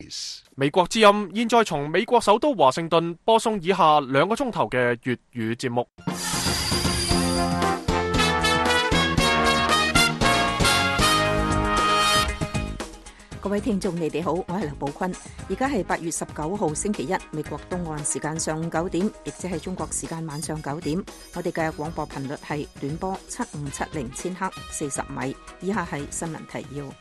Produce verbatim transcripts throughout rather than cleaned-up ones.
美國之音現在從美國首都華盛頓播送以下兩個鐘頭嘅粵語節目。 各位聽眾，你哋好，我係劉寶坤。而家係八月十九號星期一，美國東岸時間上午九點，亦即係中國時間晚上九點。我哋嘅廣播頻率係短波七五七零千赫四十米。以下係新聞提要。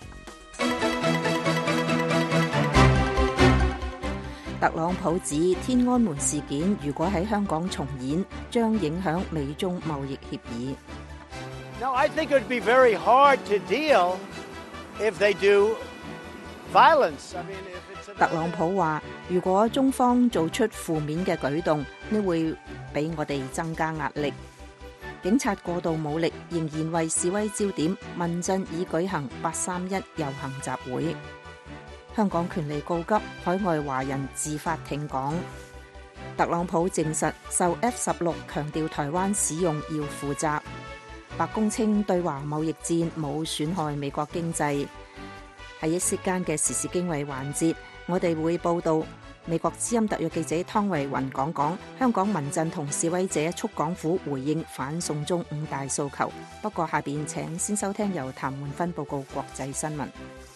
特朗普指天安門事件如果喺香港重演，將影響美中貿易協議。 Now, I think it would be very hard to deal if they do violence. I mean, if it's 特朗普話，如果中方做出負面嘅舉動，呢會俾我哋增加壓力。警察過度武力仍然為示威焦點，民陣已舉行八三一遊行集會。香港權力告急，海外華人自發挺港。特朗普證實受 F 十六強調台灣使用要負責。白宮稱對華貿易戰冇損害美國經濟。喺一息間嘅時事經緯環節，我哋會報道美國之音特約記者湯慧雲講講香港民陣同示威者促港府回應反送中五大訴求。不過下邊請先收聽由譚煥芬報告國際新聞。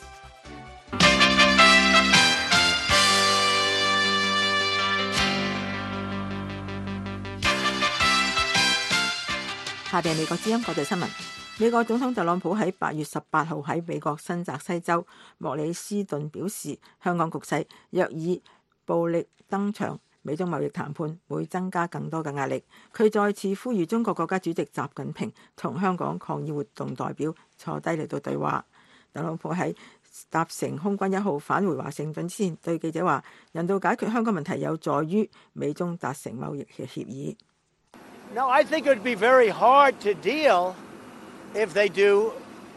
下邊係美國之音國際新聞。美國總統特朗普喺八月十八號喺美國新澤西州莫里斯頓表示，香港局勢若以暴力登場，美中貿易談判會增加更多嘅壓力。佢再次呼籲中國國家主席習近平同香港抗議活動代表坐低嚟到對話。特朗普喺搭乘空軍一號返回華盛頓之前，對記者話：人道解決香港問題有助於美中達成貿易嘅協議。 No, I think it would be very hard to deal if they do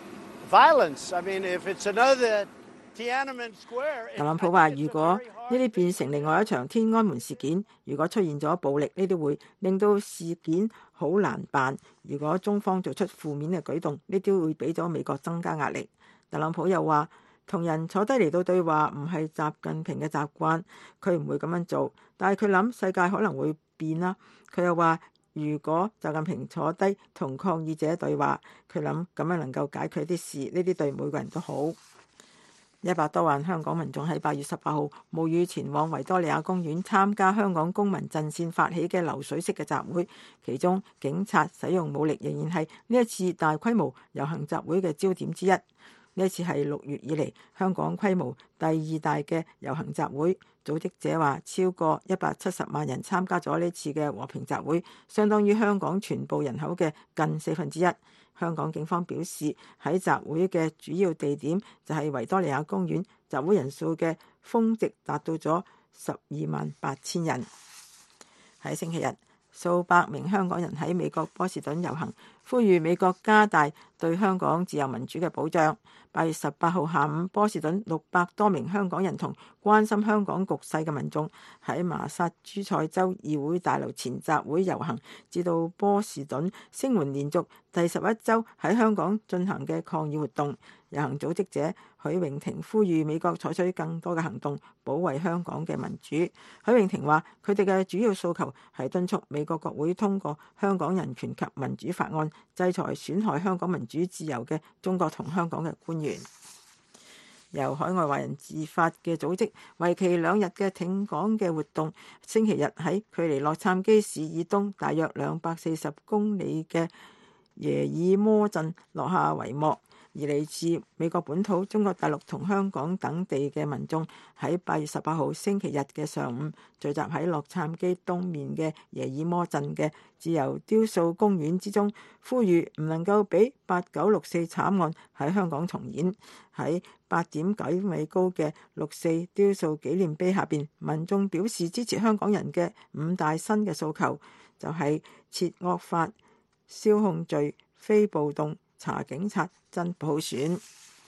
violence. I mean, if it's another Tiananmen Square. 特朗普話：如果呢啲變成另外一場天安門事件，如果出現咗暴力，呢啲會令到事件好難辦。如果中方做出負面嘅舉動，呢啲會俾咗美國增加壓力。特朗普又話：同人坐低嚟到對話唔係習近平嘅習慣，佢唔會咁樣做。但係佢諗世界可能會變啦。佢又話：如果習近平坐低同抗議者對話，佢諗咁樣能夠解決啲事，呢啲對每個人都好。一百多萬香港民眾喺八月十八號冒雨前往維多利亞公園參加香港公民陣線發起嘅流水式嘅集會，其中警察使用武力仍然係呢一次大規模遊行集會嘅焦點之一。呢一次係六月以嚟香港規模第二大嘅遊行集會，組織者話超過一百七十萬人參加咗呢次嘅和平集會，相當於香港全部人口嘅近四分之一。香港警方表示喺集會嘅主要地點就係維多利亞公園，集會人數嘅峰值達到咗十二萬八千人。喺星期日，數百名香港人喺美國波士頓遊行，呼籲美國加大對香港自由民主嘅保障。八月十八號下午，波士頓六百多名香港人同關心香港局勢嘅民眾喺麻薩諸塞州議會大樓前集會遊行，至到波士頓聲援連續第十一週喺香港進行嘅抗議活動。遊行組織者許穎婷呼籲美國採取更多嘅行動，保衛香港嘅民主。許穎婷話：佢哋嘅主要訴求係敦促美國國會通過香港人權及民主法案，制裁損害香港民主自由嘅中國同香港嘅官員。由海外華人自發嘅組織，為期兩日嘅挺港嘅活動，星期日喺距離洛杉磯市以東大約兩百四十公里嘅耶爾摩鎮落下帷幕。而嚟自美國本土、中國大陸同香港等地嘅民眾喺八月十八號星期日嘅上午聚集喺洛杉磯東面嘅耶爾摩鎮嘅自由雕塑公園之中，呼籲唔能夠俾八九六四慘案喺香港重演。喺八點九米高嘅六四雕塑紀念碑下邊，民眾表示支持香港人嘅五大新嘅訴求，就係撤惡法、消控罪、非暴動、查警察、真普選。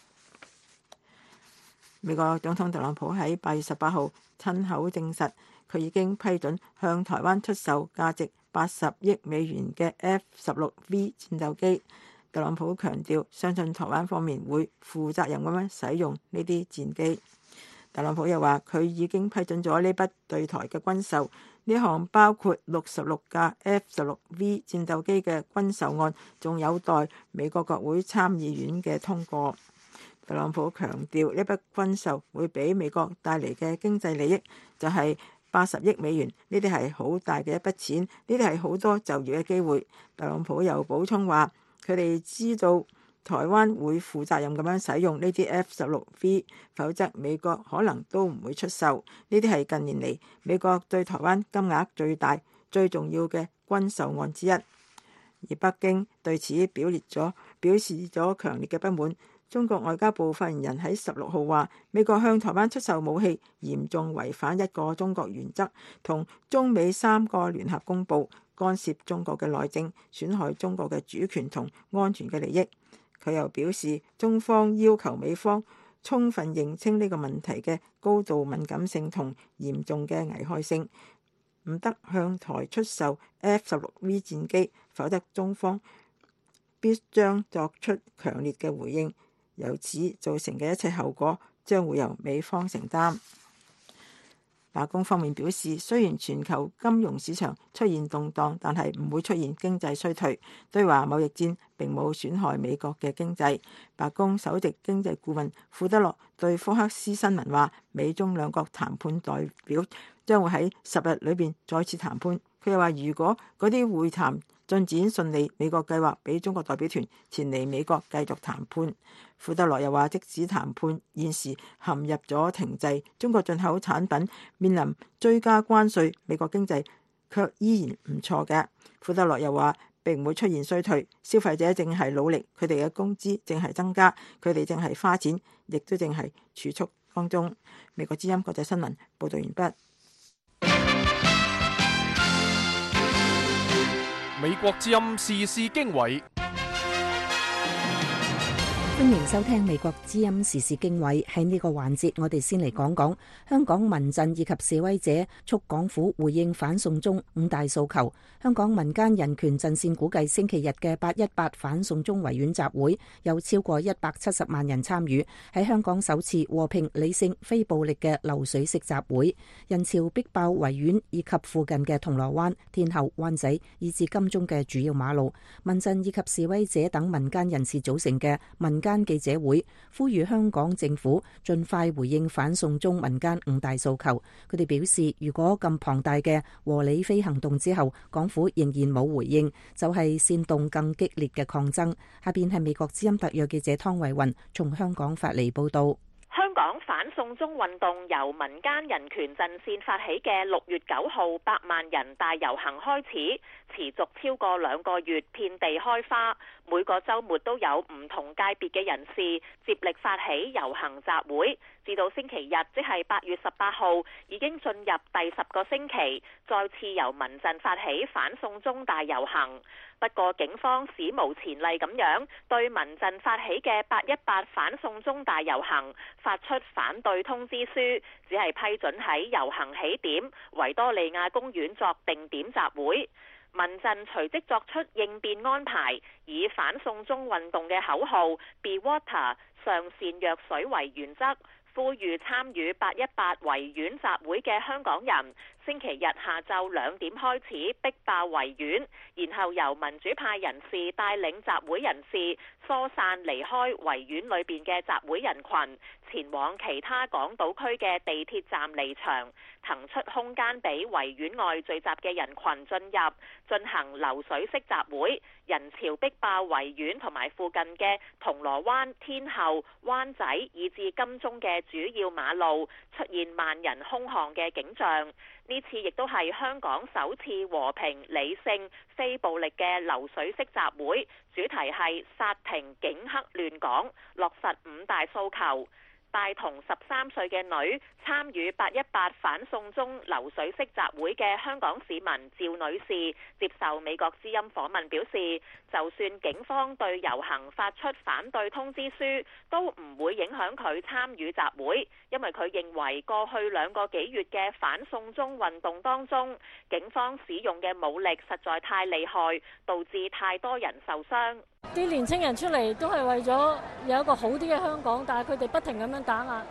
美國總統特朗普喺八月十八號親口證實，佢已經批准向台灣出售價值八十億美元嘅 F 十六 V 戰鬥機。特朗普強調，相信台灣方面會負責任咁樣使用呢啲戰機。 特朗普又話佢已經批准咗呢筆對台嘅軍售，呢項包括六十六架 F 十六 V 戰鬥機嘅軍售案，仲有待美國國會參議院嘅通過。特朗普強調呢筆軍售會俾美國帶嚟嘅經濟利益就係八十億美元，呢啲係好大嘅一筆錢，呢啲係好多就業嘅機會。特朗普又補充話，佢哋知道台灣會負責任咁樣使用呢啲 F 十六 V， 否則美國可能都唔會出售。呢啲係近年嚟美國對台灣金額最大、最重要嘅軍售案之一。而北京對此表列咗表示咗強烈嘅不滿。中國外交部發言人喺十六號話，美國向台灣出售武器，嚴重違反一個中國原則同中美三個聯合公報，干涉中國嘅內政，損害中國嘅主權同安全嘅利益。佢又表示，中方要求美方充分認清呢個問題嘅高度敏感性同嚴重嘅危害性，唔得向台出售 F 十六 V 戰機，否則中方必將作出強烈嘅回應。由此造成嘅一切後果將會由美方承擔。白宮方面表示，雖然全球金融市場出現動盪，但係唔會出現經濟衰退。對華貿易戰並冇損害美國嘅經濟。白宮首席經濟顧問庫德洛對福克斯新聞話，美中兩國談判代表將會喺十日裏邊再次談判。佢又話，如果嗰啲會談進展順利，美國計劃俾中國代表團前嚟美國繼續談判。庫德洛又話，即使談判現時陷入咗停滯，中國進口產品面臨追加關稅，美國經濟卻依然唔錯嘅。庫德洛又話，並唔會出現衰退，消費者正係努力，佢哋嘅工資正係增加，佢哋正係花錢，亦都正係儲蓄當中。美國之音國際新聞報道完畢。 美國之音時事經緯， 歡迎收聽美國之音時事經緯。喺呢個環節，我哋先嚟講講香港民陣以及示威者促港府回應反送中五大訴求。香港民間人權陣線估計，星期日嘅八一八反送中維園集會有超過一百七十萬人參與，喺香港首次和平、理性、非暴力嘅流水式集會，人潮逼爆維園以及附近嘅銅鑼灣、天后、灣仔以至金鐘嘅主要馬路。民陣以及示威者等民間人士組成嘅民間記者會，呼籲香港政府盡快回應反送中民間五大訴求。佢哋表示，如果咁龐大嘅和理非行動之後，港府仍然冇回應，就係煽動更激烈嘅抗爭。下邊係美國之音特約記者湯慧雲從香港發嚟報道。 香港反送中運動由民間人權陣線發起嘅六月九號百萬人大遊行開始，持續超過兩個月，遍地開花。每個週末都有唔同界別嘅人士接力發起遊行集會，至到星期日，即係八月十八號，已經進入第十個星期，再次由民陣發起反送中大遊行。不過警方史無前例咁樣對民陣發起嘅八一八反送中大遊行發出反對通知書，只係批准喺遊行起點維多利亞公園作定點集會。民陣隨即作出應變安排，以反送中運動嘅口號 Be Water 上善若水為原則，呼籲參與八一八維園集會嘅香港人，星期日下晝兩點開始逼爆維園，然後由民主派人士帶領集會人士疏散離開維園裏邊嘅集會人群，前往其他港島區嘅地鐵站離場，騰出空間俾維園外聚集嘅人群進入，進行流水式集會，人潮逼爆維園同埋附近嘅銅鑼灣、天后、灣仔以至金鐘嘅主要馬路，出現萬人空巷嘅景象。呢次亦都係香港首次和平、理性、非暴力嘅流水式集會，主題係殺停警黑亂港，落實五大訴求。帶同十三歲嘅女參與八一八反送中流水式集會嘅香港市民趙女士接受美國之音訪問表示，就算警方對遊行發出反對通知書，都唔會影響佢參與集會，因為佢認為過去兩個幾月嘅反送中運動當中，警方使用嘅武力實在太厲害，導致太多人受傷。 啲年青人出嚟都係為咗有一個好啲嘅香港，但係佢哋不停咁樣打壓，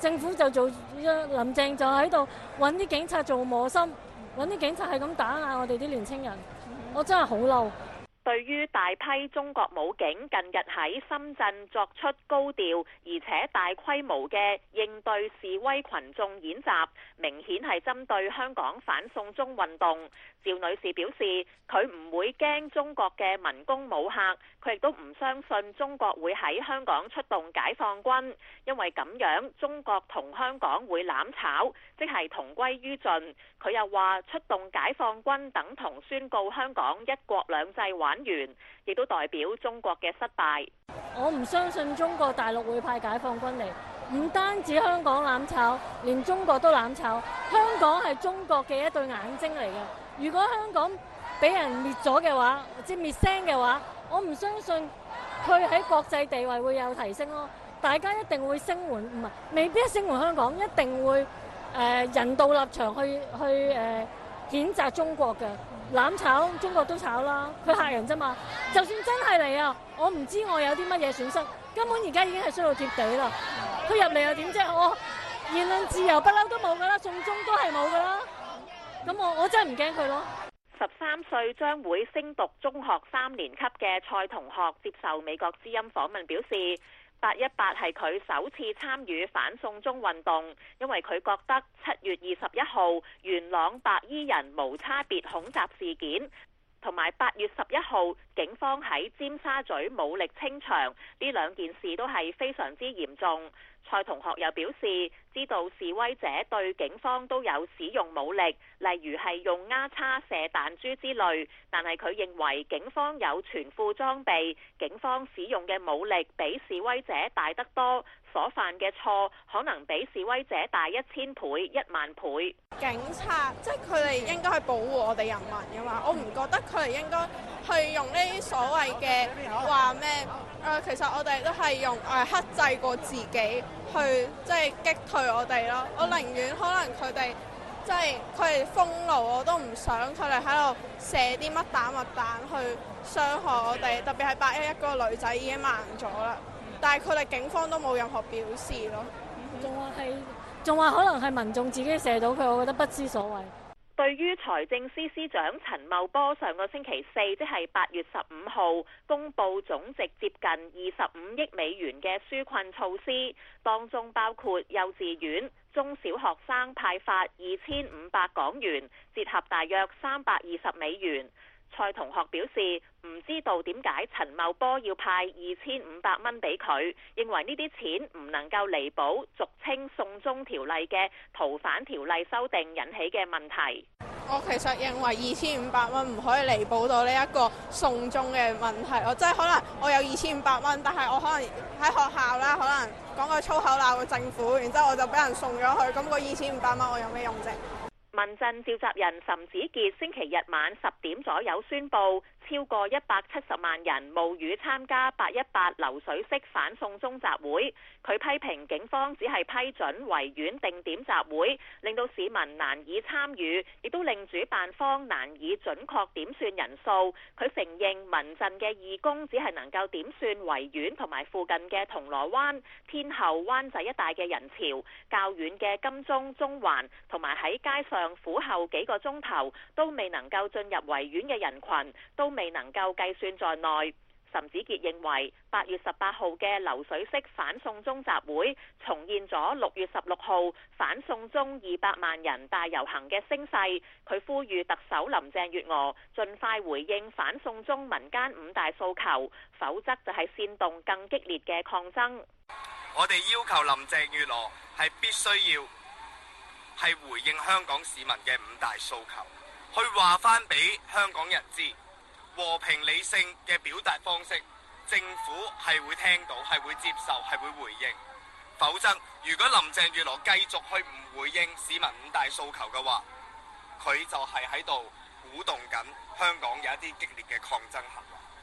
政府就做林鄭就喺度揾啲警察做磨心，揾啲警察係咁打壓我哋啲年青人，我真係好嬲。 對於大批中國武警近日喺深圳作出高調而且大規模嘅應對示威群眾演習，明顯係針對香港反送中運動。趙女士表示，佢唔會驚中國嘅民工武嚇，佢亦都唔相信中國會喺香港出動解放軍，因為咁樣中國同香港會攬炒，即係同歸於盡。佢又話出動解放軍等同宣告香港一國兩制玩完，亦都代表中國嘅失敗。 我唔相信中國大陸會派解放軍嚟，唔單止香港攬炒，連中國都攬炒。香港係中國嘅一對眼睛嚟嘅。如果香港俾人滅咗嘅話，即係滅聲嘅話，我唔相信佢喺國際地位會有提升咯。大家一定會聲援，唔係未必聲援香港，一定會誒、呃、人道立場去去誒、呃、譴責中國嘅攬炒，中國都炒啦，佢嚇人啫嘛。就算真係嚟啊，我唔知我有啲乜嘢損失，根本而家已經係衰到貼地啦。佢入嚟又點啫？我言論自由不嬲都冇噶啦，送中都係冇噶啦。咁我我真係唔驚佢咯。 十三歲將會升讀中學三年級嘅蔡同學接受美國之音訪問表示，八一八係佢首次參與反送中運動，因為佢覺得七月二十一號元朗白衣人無差別恐襲事件，同埋八月十一號警方喺尖沙咀武力清場呢兩件事都係非常之嚴重。蔡同學又表示，知道示威者對警方都有使用武力，例如係用丫叉射彈珠之類，但係佢認為警方有全副裝備，警方使用嘅武力比示威者大得多，所犯嘅錯可能比示威者大一千倍、一萬倍。 警察即係佢哋應該去保護我哋人民㗎嘛，我唔覺得佢哋應該去用呢啲所謂嘅話咩誒，其實我哋都係用誒、呃、克制過自己去即係擊退我哋咯。我寧願可能佢哋即係佢哋封路，我都唔想佢哋喺度射啲乜彈乜彈去傷害我哋。特別係八一一嗰個女仔已經盲咗啦，但係佢哋警方都冇任何表示咯。 仲話係仲話可能係民眾自己射到佢，我覺得不知所謂。 對於財政司司長陳茂波上個星期四，即係八月十五號公布總值接近二十五億美元嘅紓困措施，當中包括幼稚園、中小學生派發二千五百港元，折合大約三百二十美元。蔡同學表示唔知道點解陳茂波要派二千五百蚊俾佢，認為呢啲錢唔能夠彌補俗稱送中條例嘅逃犯條例修訂引起嘅問題。 我其實認為二千五百蚊唔可以彌補到呢一個送中嘅問題。我即係可能我有二千五百蚊，但係我可能喺學校啦，可能講個粗口鬧個政府，然之後我就俾人送咗去，咁個二千五百蚊我有咩用啫？ 民陣召集人岑子傑星期日晚十點左右宣布，超過一百七十萬人冒雨參加八一八流水式反送中集會。佢批評警方只係批准維園定點集會，令到市民難以參與，亦都令主辦方難以準確點算人數。佢承認民陣嘅義工只係能夠點算維園同埋附近嘅銅鑼灣、天后、灣仔一帶嘅人潮，較遠嘅金鐘、中環同埋喺街上苦候幾個鐘頭都未能夠進入維園嘅人群，都未能夠計算在內。岑子傑認為八月十八號嘅流水式反送中集會重現咗六月十六號反送中二百萬人大遊行嘅聲勢。佢呼籲特首林鄭月娥盡快回應反送中民間五大訴求，否則就係煽動更激烈嘅抗爭。 我哋要求林鄭月娥係必須要係回應香港市民嘅五大訴求，去話翻俾香港人知，和平理性嘅表達方式，政府係會聽到，係會接受，係會回應。否則，如果林鄭月娥繼續去唔回應市民五大訴求嘅話，佢就係喺度鼓動緊香港有一啲激烈嘅抗爭行為。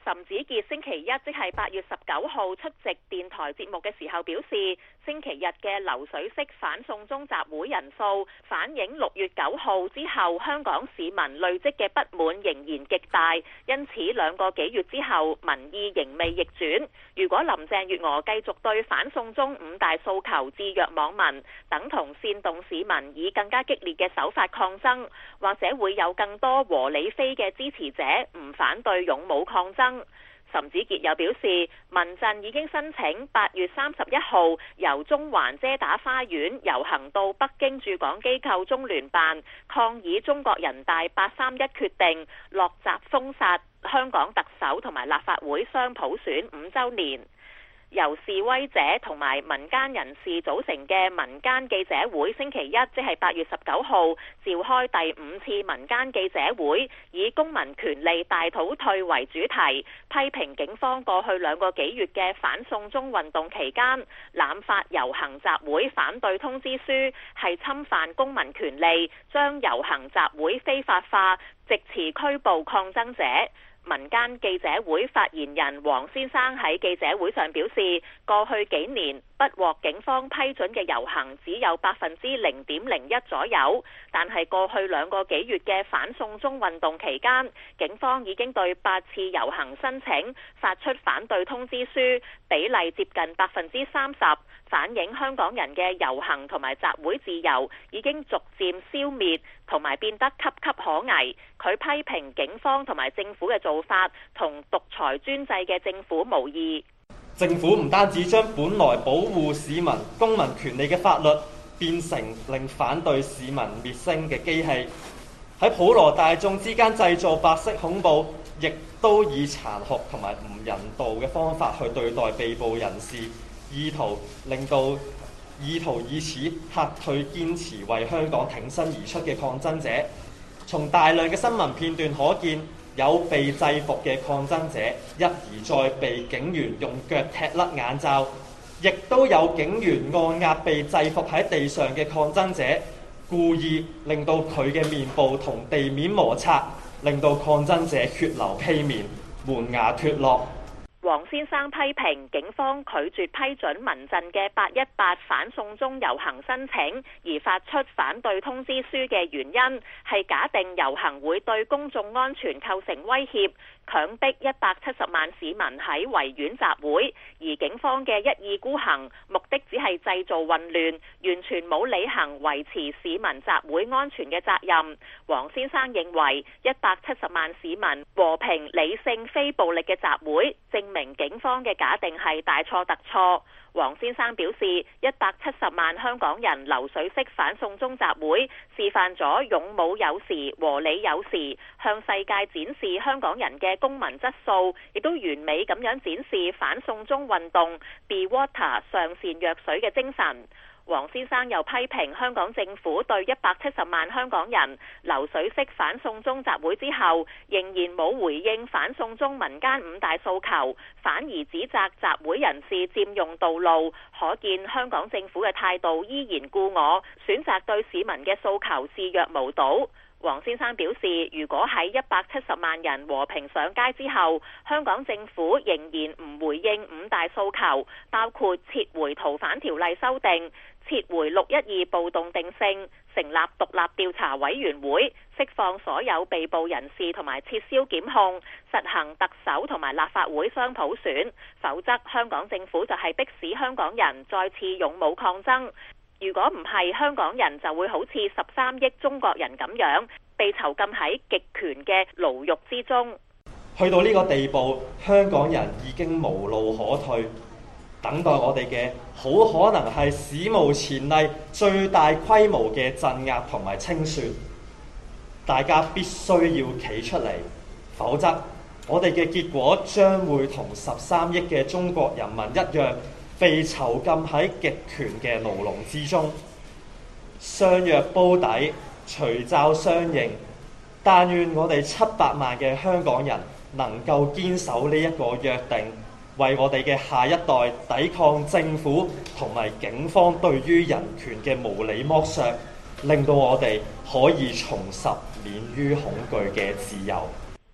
岑子傑星期一即係八月十九號出席電台節目嘅時候表示，星期日嘅流水式反送中集會人數反映六月九號之後香港市民累積嘅不滿仍然極大，因此兩個幾月之後民意仍未逆轉。如果林鄭月娥繼續對反送中五大訴求制約網民，等同煽動市民以更加激烈嘅手法抗爭，或者會有更多和理非嘅支持者唔反對勇武抗爭。岑子傑又表示，民陣已經申請八月三十一號由中環遮打花園遊行到北京駐港機構中聯辦，抗議中國人大八三一決定落閘封殺香港特首同埋立法會雙普選五週年。由示威者同埋民間人士組成嘅民間記者會星期一即係八月十九號召開第五次民間記者會，以公民權利大倒退為主題，批評警方過去兩個幾月嘅反送中運動期間濫發遊行集會反對通知書，係侵犯公民權利，將遊行集會非法化，藉詞拘捕抗爭者。民間記者會發言人黃先生喺記者會上表示，過去幾年不獲警方批准嘅遊行只有百分之零點零一左右，但係過去兩個幾月嘅反送中運動期間，警方已經對八次遊行申請發出反對通知書，比例接近百分之三十，反映香港人嘅遊行同埋集會自由已經逐漸消滅同埋變得岌岌可危。佢批評警方同埋政府嘅做法同獨裁專制嘅政府無異。 政府唔單止將本來保護市民公民權利嘅法律變成令反對市民滅聲嘅機器，喺普羅大眾之間製造白色恐怖，亦都以殘酷同埋唔人道嘅方法去對待被捕人士，意圖令到意圖以此嚇退堅持為香港挺身而出嘅抗爭者。從大量嘅新聞片段可見，有被制服嘅抗爭者一而再被警員用腳踢甩眼罩，亦都有警員按壓被制服喺地上嘅抗爭者，故意令到佢嘅面部同地面摩擦，令到抗爭者血流披面、門牙脫落。 黃先生批評警方拒絕批准民陣嘅八一八反送中遊行申請，而發出反對通知書嘅原因係假定遊行會對公眾安全構成威脅，強迫一百七十萬市民喺維園集會，而警方嘅一意孤行，目的只係製造混亂，完全冇履行維持市民集會安全嘅責任。黃先生認為一百七十萬市民和平理性非暴力嘅集會，證明警方嘅假定係大錯特錯。黃先生表示，一百七十萬香港人流水式反送中集會，示範咗勇武有時、和理有時，向世界展示香港人嘅公民質素，亦都完美咁樣展示反送中運動 Be Water 上善若水嘅精神。黃先生又批評香港政府對一百七十萬香港人流水式反送中集會之後，仍然冇回應反送中民間五大訴求，反而指責集會人士佔用道路，可見香港政府嘅態度依然故我，選擇對市民嘅訴求視若無睹。黃先生表示，如果喺一百七十萬人和平上街之後，香港政府仍然唔回應五大訴求，包括撤回逃犯條例修訂、撤回六一二暴動定性、成立獨立調查委員會、釋放所有被捕人士同埋撤銷檢控、實行特首同埋立法會雙普選，否則香港政府就係迫使香港人再次勇武抗爭。如果唔係，香港人就會好似十三億中國人咁樣，被囚禁喺極權嘅牢獄之中。 去到呢個地步，香港人已經無路可退，等待我哋嘅好可能係史無前例最大規模嘅鎮壓同埋清算。大家必須要企出嚟，否則我哋嘅結果將會同十三億嘅中國人民一樣，被囚禁喺極權嘅牢籠之中。相若煲底，隨罩相迎。但願我哋七百萬嘅香港人能夠堅守呢一個約定，為我哋嘅下一代抵抗政府同埋警方對於人權嘅無理剝削，令到我哋可以重拾免於恐懼嘅自由。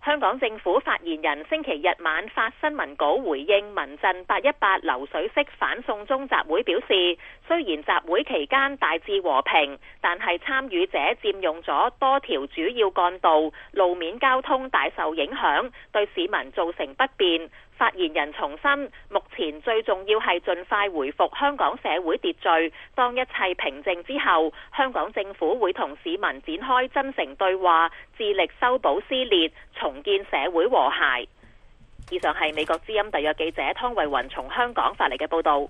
香港政府發言人星期日晚發新聞稿回應民陣八一八流水式反送中集會表示，雖然集會期間大致和平，但係參與者佔用咗多條主要幹道，路面交通大受影響，對市民造成不便。發言人重申，目前最重要係盡快回復香港社會秩序。當一切平靜之後，香港政府會同市民展開真誠對話，致力修補撕裂，重建社會和諧。以上係美國之音特約記者湯慧雲從香港發嚟嘅報導。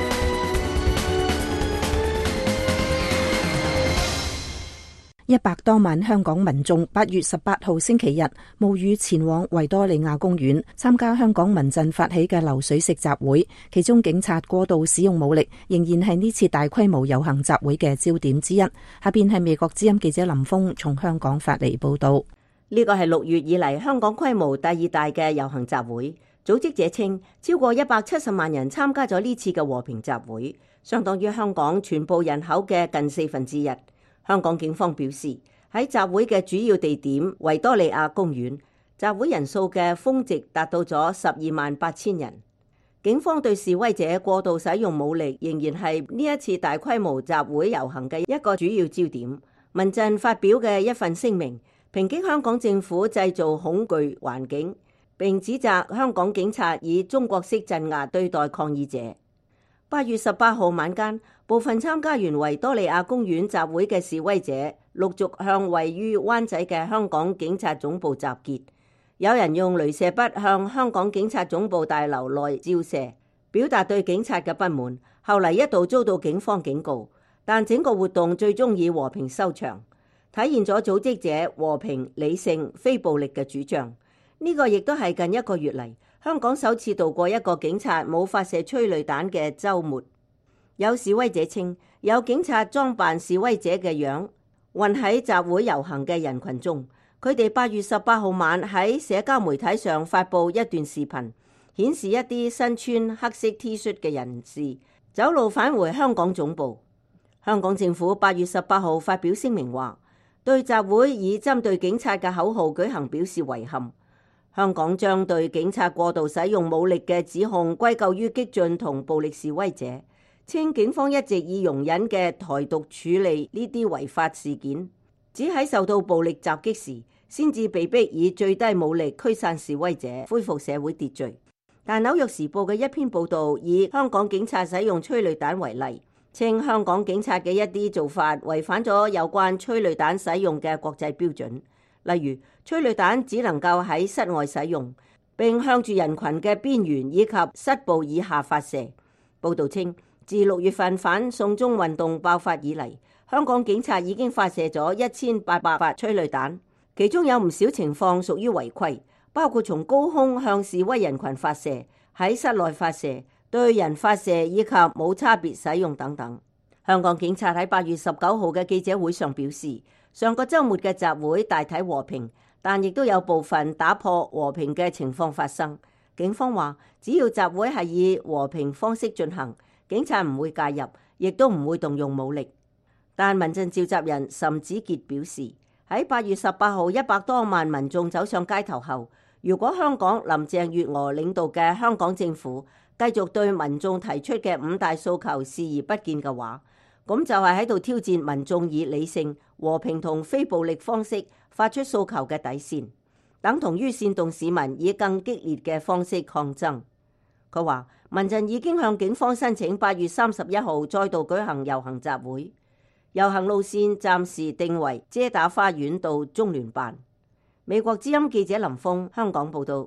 一百多萬香港民眾八月十八號星期日冒雨前往維多利亞公園參加香港民陣發起嘅流水式集會，其中警察過度使用武力仍然係呢次大規模遊行集會嘅焦點之一。下邊係美國之音記者林峰從香港發嚟報道。 呢個係六月以嚟香港規模第二大嘅遊行集會，組織者稱超過一百七十萬人參加咗呢次嘅和平集會，相當於香港全部人口嘅近四分之一。香港警方表示，喺集會嘅主要地點維多利亞公園，集會人數嘅峰值達到咗十二萬八千人。警方對示威者過度使用武力仍然係呢一次大規模集會遊行嘅一個主要焦點。民陣發表嘅一份聲明，抨擊香港政府製造恐懼環境，並指責香港警察以中國式鎮壓對待抗議者。八月十八號晚間，部分參加完維多利亞公園集會嘅示威者陸續向位於灣仔嘅香港警察總部集結，有人用鐳射筆向香港警察總部大樓內照射，表達對警察嘅不滿。後嚟一度遭到警方警告，但整個活動最終以和平收場，體現咗組織者和平、理性、非暴力嘅主張。呢個亦都係近一個月嚟香港首次度過一個警察冇發射催淚彈嘅週末。有示威者稱，有警察裝扮示威者嘅樣混喺集會遊行嘅人群中。佢哋八月十八號晚喺社交媒體上發布一段視頻，顯示一啲身穿黑色 T 恤嘅人士走路返回香港總部。香港政府八月十八號發表聲明話，對集會以針對警察嘅口號舉行表示遺憾。香港將對警察過度使用武力嘅指控歸咎於激進同暴力示威者，稱警方一直以容忍嘅台獨處理呢啲違法事件，只喺受到暴力襲擊時先至被逼以最低武力驅散示威者，恢復社會秩序。但紐約時報嘅一篇報導以香港警察使用催淚彈為例，稱香港警察嘅一啲做法違反咗有關催淚彈使用嘅國際標準，例如催淚彈只能夠喺室外使用，並向住人群嘅邊緣以及膝部以下發射。報導稱，自六月份反送中運動爆發以嚟，香港警察已經發射咗一千八百發催淚彈，其中有唔少情況屬於違規，包括從高空向示威人群發射、喺室內發射、對人發射以及冇差別使用等等。香港警察喺八月十九號嘅記者會上表示，上個週末嘅集會大體和平，但亦都有部分打破和平嘅情況發生。警方話，只要集會係以和平方式進行，警察唔會介入，亦都唔會動用武力。但民陣召集人岑子傑表示，喺八月十八號一百多萬民眾走上街頭後，如果香港林鄭月娥領導嘅香港政府繼續對民眾提出嘅五大訴求視而不見嘅話，咁就係喺度挑戰民眾以理性、和平同非暴力方式發出訴求嘅底線，等同於煽動市民以更激烈嘅方式抗爭。佢話，民陣已經向警方申請八月三十一號再度舉行遊行集會，遊行路線暫時定為遮打花園到中聯辦。美國之音記者林峰香港報道。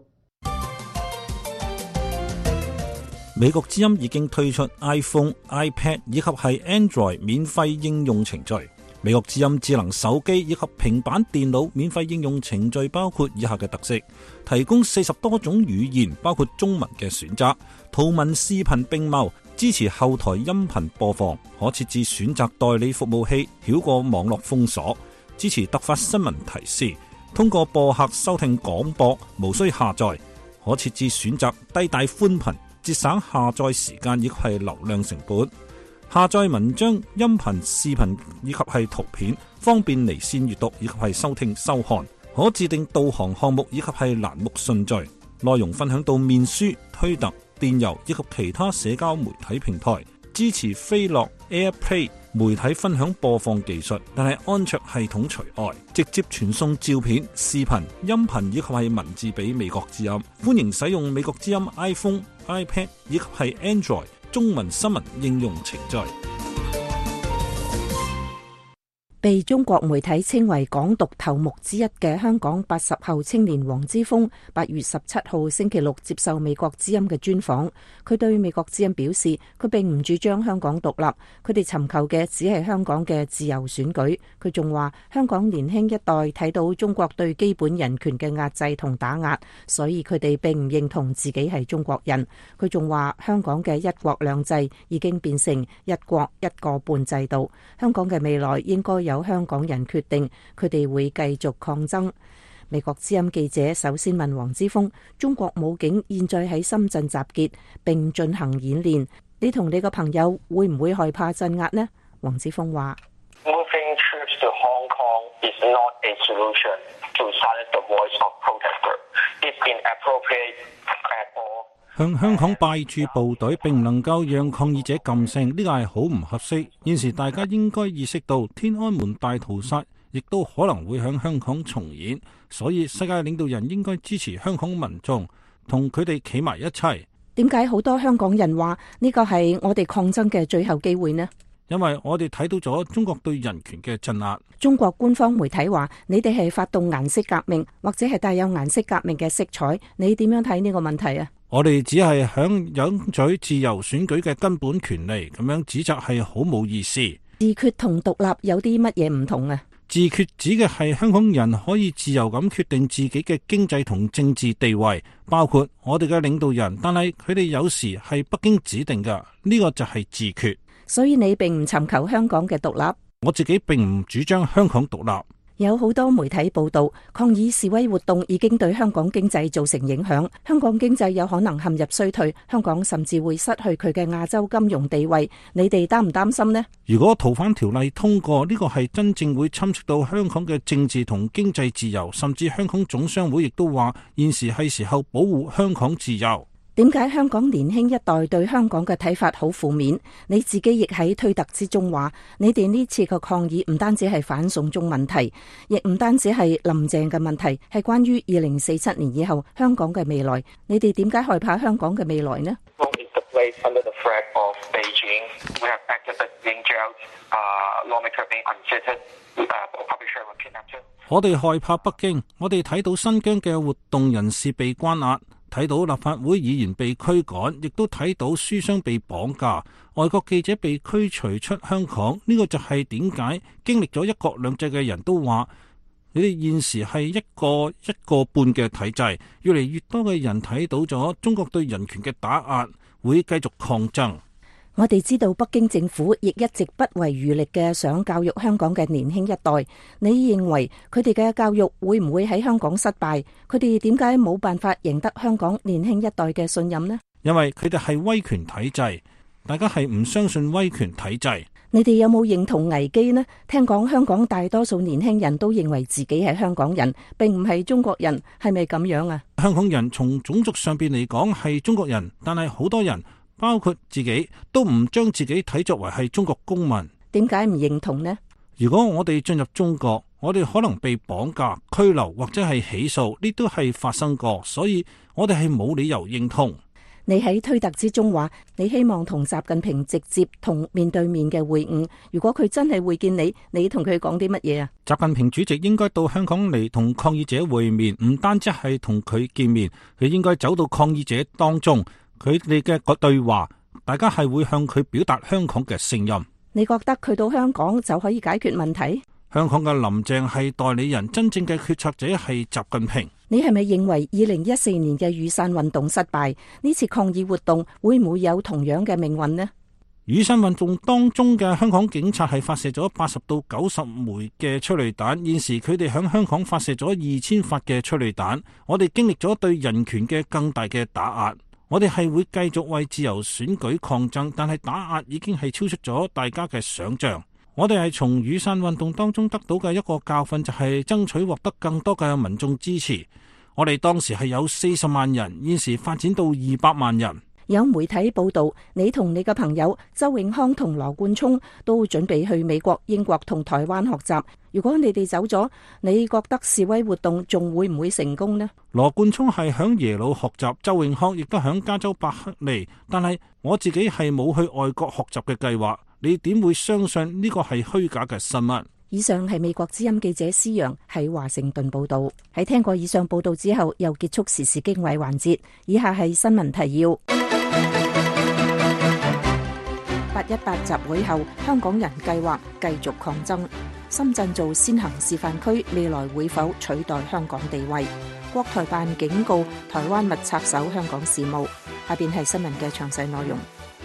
美國之音已經推出 iPhone、iPad 以及係 Android 免費應用程序。美國之音智能手機以及平板電腦免費應用程序包括以下嘅特色：提供四十多種語言，包括中文嘅選擇，圖文視頻並茂，支持後台音頻播放，可設置選擇代理服務器，繞過網絡封鎖，支持突發新聞提示，通過播客收聽廣播，無需下載，可設置選擇低帶寬頻，節省下載時間以及係流量成本。下載文章、音頻、視頻以及係圖片，方便離線閱讀以及係收聽收看， 可自定導航項目以及係欄目順序，內容分享到面書、推特、電郵以及其他社交媒體平台，支持飛樂 AirPlay 媒體分享播放技術，但係安卓系統除外，直接傳送照片、視頻、音頻以及係文字俾美國之音。歡迎使用美國之音 iPhone、iPad 以及係 Android 中文新聞應用程序。 被中國媒體稱為港獨頭目之一嘅香港八十後青年黃之鋒，八月十七號星期六接受美國之音嘅專訪。佢對美國之音表示，佢並唔主張香港獨立，佢哋尋求嘅只係香港嘅自由選舉。佢仲話，香港年輕一代睇到中國對基本人權嘅壓制同打壓，所以佢哋並唔認同自己係中國人。佢仲話，香港嘅一國兩制已經變成一國一個半制度，香港嘅未來應該有香港人決定，佢哋會繼續抗爭。美國之音記者首先問黃之鋒，中國武警現在喺深圳集結並進行演練，你同你個朋友會唔會害怕鎮壓呢？黃之鋒話：Moving troops to Hong Kong is not a solution to silence the voice of protesters. It's inappropriate at all. 向香港派駐部隊並唔能夠讓抗議者噤聲，呢個係好唔合適。現時大家應該意識到天安門大屠殺亦都可能會響香港重演，所以世界領導人應該支持香港民眾，同佢哋企埋一齊。點解好多香港人話呢個係我哋抗爭嘅最後機會呢？因為我哋睇到咗中國對人權嘅鎮壓。中國官方媒體話你哋係發動顏色革命，或者係帶有顏色革命嘅色彩。你點樣睇呢個問題啊？我哋只係響爭取自由選舉嘅根本權利，咁樣指責係好冇意思。自決同獨立有啲乜嘢唔同啊？自決指嘅係香港人可以自由咁決定自己嘅經濟同政治地位，包括我哋嘅領導人，但係佢哋有時係北京指定㗎，呢個就係自決。所以你並唔尋求香港嘅獨立？我自己並唔主張香港獨立。有好多媒體報道，抗議示威活動已經對香港經濟造成影響，香港經濟有可能陷入衰退，香港甚至會失去佢嘅亞洲金融地位。你哋擔唔擔心呢？如果逃犯條例通過，呢個係真正會侵蝕到香港嘅政治同經濟自由，甚至香港總商會亦都話，現時係時候保護香港自由。點解香港年輕一代對香港嘅睇法好負面？你自己亦喺推特之中話，你哋呢次嘅抗議唔單止係反送中問題，亦唔單止係林鄭嘅問題，係關於二零四七年以後香港嘅未來。你哋點解害怕香港嘅未來呢？我哋害怕北京，我哋睇到新疆嘅活動人士被關押，睇到立法會議員被驅趕，亦都睇到書商被綁架，外國記者被驅除出香港。呢個就係點解經歷咗一國兩制嘅人都話，你哋現時係一個一個半嘅體制，越嚟越多嘅人睇到咗中國對人權嘅打壓，會繼續抗爭。我哋知道北京政府亦一直不遺餘力嘅想教育香港嘅年輕一代。你認為佢哋嘅教育會唔會喺香港失敗？佢哋點解冇辦法贏得香港年輕一代嘅信任呢？因為佢哋係威權體制，大家係唔相信威權體制。你哋有冇認同危機呢？聽講香港大多數年輕人都認為自己係香港人，並唔係中國人，係咪咁樣啊？香港人從種族上邊嚟講係中國人，但係好多人，包括自己，都唔將自己睇作為係中國公民。點解唔認同呢？如果我哋進入中國，我哋可能被綁架、拘留或者係起訴，呢都係發生過，所以我哋係冇理由認同。你喺推特之中話，你希望同習近平直接同面對面嘅會晤。如果佢真係會見你，你同佢講啲乜嘢啊？習近平主席應該到香港嚟同抗議者會面，唔單止係同佢見面，佢應該走到抗議者當中。佢哋嘅個對話，大家係會向佢表達香港嘅聲音。你覺得佢到香港就可以解決問題？香港嘅林鄭係代理人，真正嘅決策者係習近平。你係咪認為二零一四年嘅雨傘運動失敗，呢次抗議活動會唔會有同樣嘅命運呢？雨傘運動當中嘅香港警察係發射咗八十到九十枚嘅催淚彈，現時佢哋響香港發射咗二千發嘅催淚彈。我哋經歷咗對人權嘅更大嘅打壓。我哋係會繼續為自由選舉抗爭，但係打壓已經係超出咗大家嘅想象。 我哋係從雨傘運動當中得到嘅一個教訓，就係爭取獲得更多嘅民眾支持。我哋當時係有四十萬人，現時發展到二百萬人。 有媒體報道，你同你嘅朋友周永康同羅冠聰都準備去美國、英國同台灣學習。如果你哋走咗，你覺得示威活動仲會唔會成功呢？ 羅冠聰係響耶魯學習，周永康亦都響加州伯克利，但係我自己係冇去外國學習嘅計劃。你點會相信呢個係虛假嘅新聞？ 以上係美國之音記者施陽喺華盛頓報道。喺聽過以上報道之後，又結束時事經緯環節。以下係新聞提要。八一八集會後，香港人計劃繼續抗爭。深圳做先行示範區，未來會否取代香港地位？國台辦警告台灣勿插手香港事務。下邊係新聞嘅詳細內容。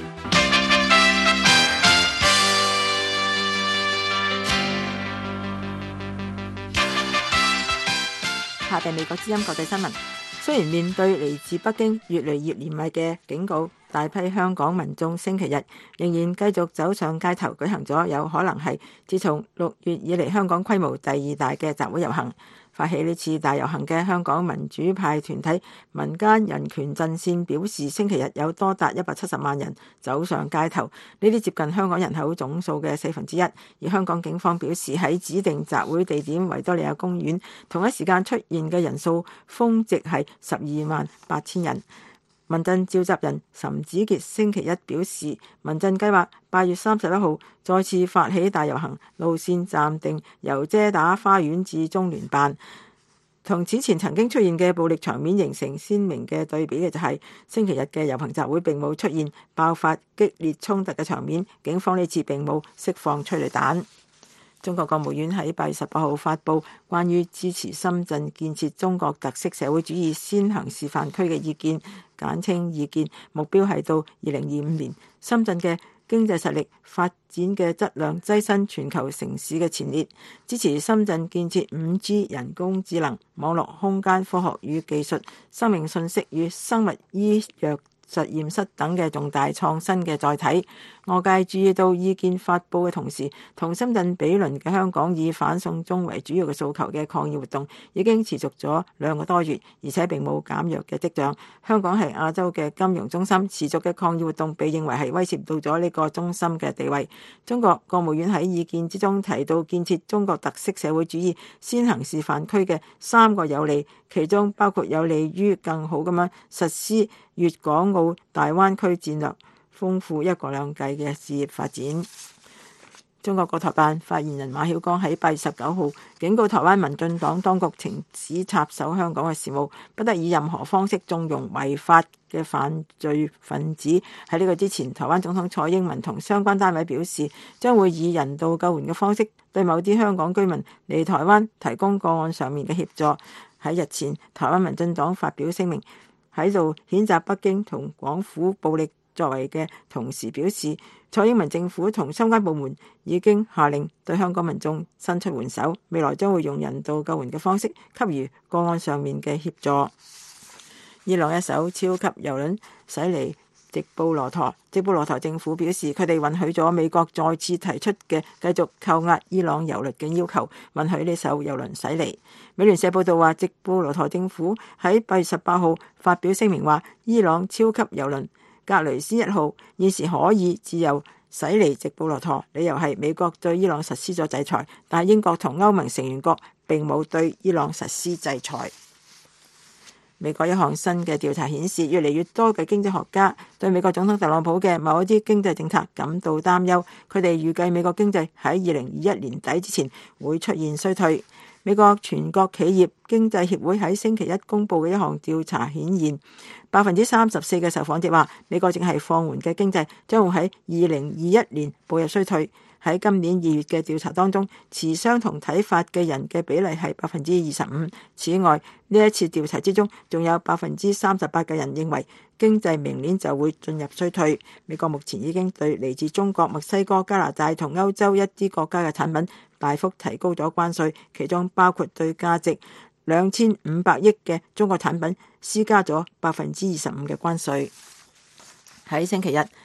下邊美國之音國際新聞。雖然面對嚟自北京越嚟越嚴厲嘅警告，大批香港民眾星期日仍然繼續走上街頭，舉行咗有可能係自從六月以嚟香港規模第二大嘅集會遊行。發起呢次大遊行嘅香港民主派團體民間人權陣線表示，星期日有多達一百七十萬人走上街頭，呢啲接近香港人口總數嘅四分之一。而香港警方表示，喺指定集會地點維多利亞公園同一時間出現嘅人數峰值係十二萬八千人。民陣召集人岑子傑星期一表示，民陣計劃八月三十一號再次發起大遊行，路線暫定由遮打花園至中聯辦。同此前曾經出現嘅暴力場面形成鮮明嘅對比嘅就係、是、星期日嘅遊行集會並冇出現爆發激烈衝突嘅場面，警方呢次並冇釋放催淚彈。中國國務院喺八月十八號發布關於支持深圳建設中國特色社會主義先行示範區嘅意見，簡稱意見，目標係到二零二五年，深圳嘅經濟實力發展嘅質量躋身全球城市嘅前列，支持深圳建設五 G、人工智能、網絡空間科學與技術、生命信息與生物醫藥實驗室等嘅重大創新嘅載體。外界注意到意見發布嘅同時，同深圳比鄰嘅香港以反送中為主要嘅訴求嘅抗議活動已經持續咗兩個多月，而且並冇減弱嘅跡象。香港係亞洲嘅金融中心，持續嘅抗議活動被認為係威脅到咗呢個中心嘅地位。中國國務院喺意見之中提到建設中國特色社會主義先行示範區嘅三個有利，其中包括有利於更好咁樣實施粵港澳大灣區戰略，豐富一國兩制嘅事業發展。中國國台辦發言人馬曉光喺八月十九號警告台灣民進黨當局停止插手香港嘅事務，不得以任何方式縱容違法嘅犯罪分子。喺呢個之前，台灣總統蔡英文同相關單位表示，將會以人道救援嘅方式對某啲香港居民嚟台灣提供個案上面嘅協助。喺日前，台灣民進黨發表聲明，喺度譴責北京同廣府暴力作為嘅同時表示，蔡英文政府同相關部門已經下令對香港民眾伸出援手，未來將會用人道救援嘅方式給予個案上面嘅協助。伊朗一艘超級郵輪駛離直布羅陀，直布羅陀政府表示，佢哋允許咗美國再次提出嘅繼續扣押伊朗油率嘅要求，允許呢艘郵輪駛離。美聯社報道話，直布羅陀政府喺八月十八號發表聲明話，伊朗超級郵輪格雷斯一號現時可以自由駛離直布羅陀，理由係美國對伊朗實施咗制裁，但係英國同歐盟成員國並冇對伊朗實施制裁。美國一項新嘅調查顯示，越嚟越多嘅經濟學家對美國總統特朗普嘅某一啲經濟政策感到擔憂，佢哋預計美國經濟喺二零二一年底之前會出現衰退。美國全國企業經濟協會喺星期一公布嘅一項調查顯現，百分之三十四嘅受訪者話，美國正係放緩嘅經濟將會喺二零二一年步入衰退。喺今年二月嘅調查當中，持相同睇法嘅人嘅比例係百分之二十五。此外，呢一次調查之中，仲有百分之三十八嘅人認為經濟明年就會進入衰退。美國目前已經對嚟自中國、墨西哥、加拿大同歐洲一啲國家嘅產品大幅提高咗關稅，其中包括對價值兩千五百億嘅中國產品施加咗百分之二十五嘅關稅。喺星期日，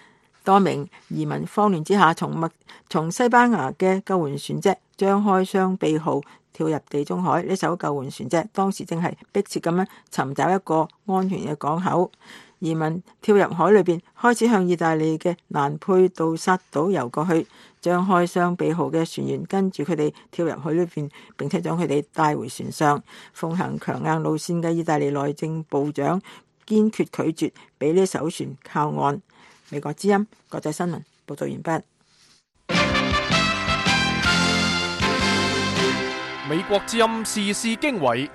多名移民慌亂之下，從麥從西班牙嘅救援船隻張開雙臂號跳入地中海。呢艘救援船隻當時正係迫切咁樣尋找一個安全嘅港口。移民跳入海裏邊，開始向意大利嘅蘭佩杜薩島游過去。張開雙臂號嘅船員跟住佢哋跳入海裏邊，並且將佢哋帶回船上。奉行強硬路線嘅意大利內政部長堅決拒絕俾呢艘船靠岸。美國之音國際新聞報道完畢。 美國之音時事經緯。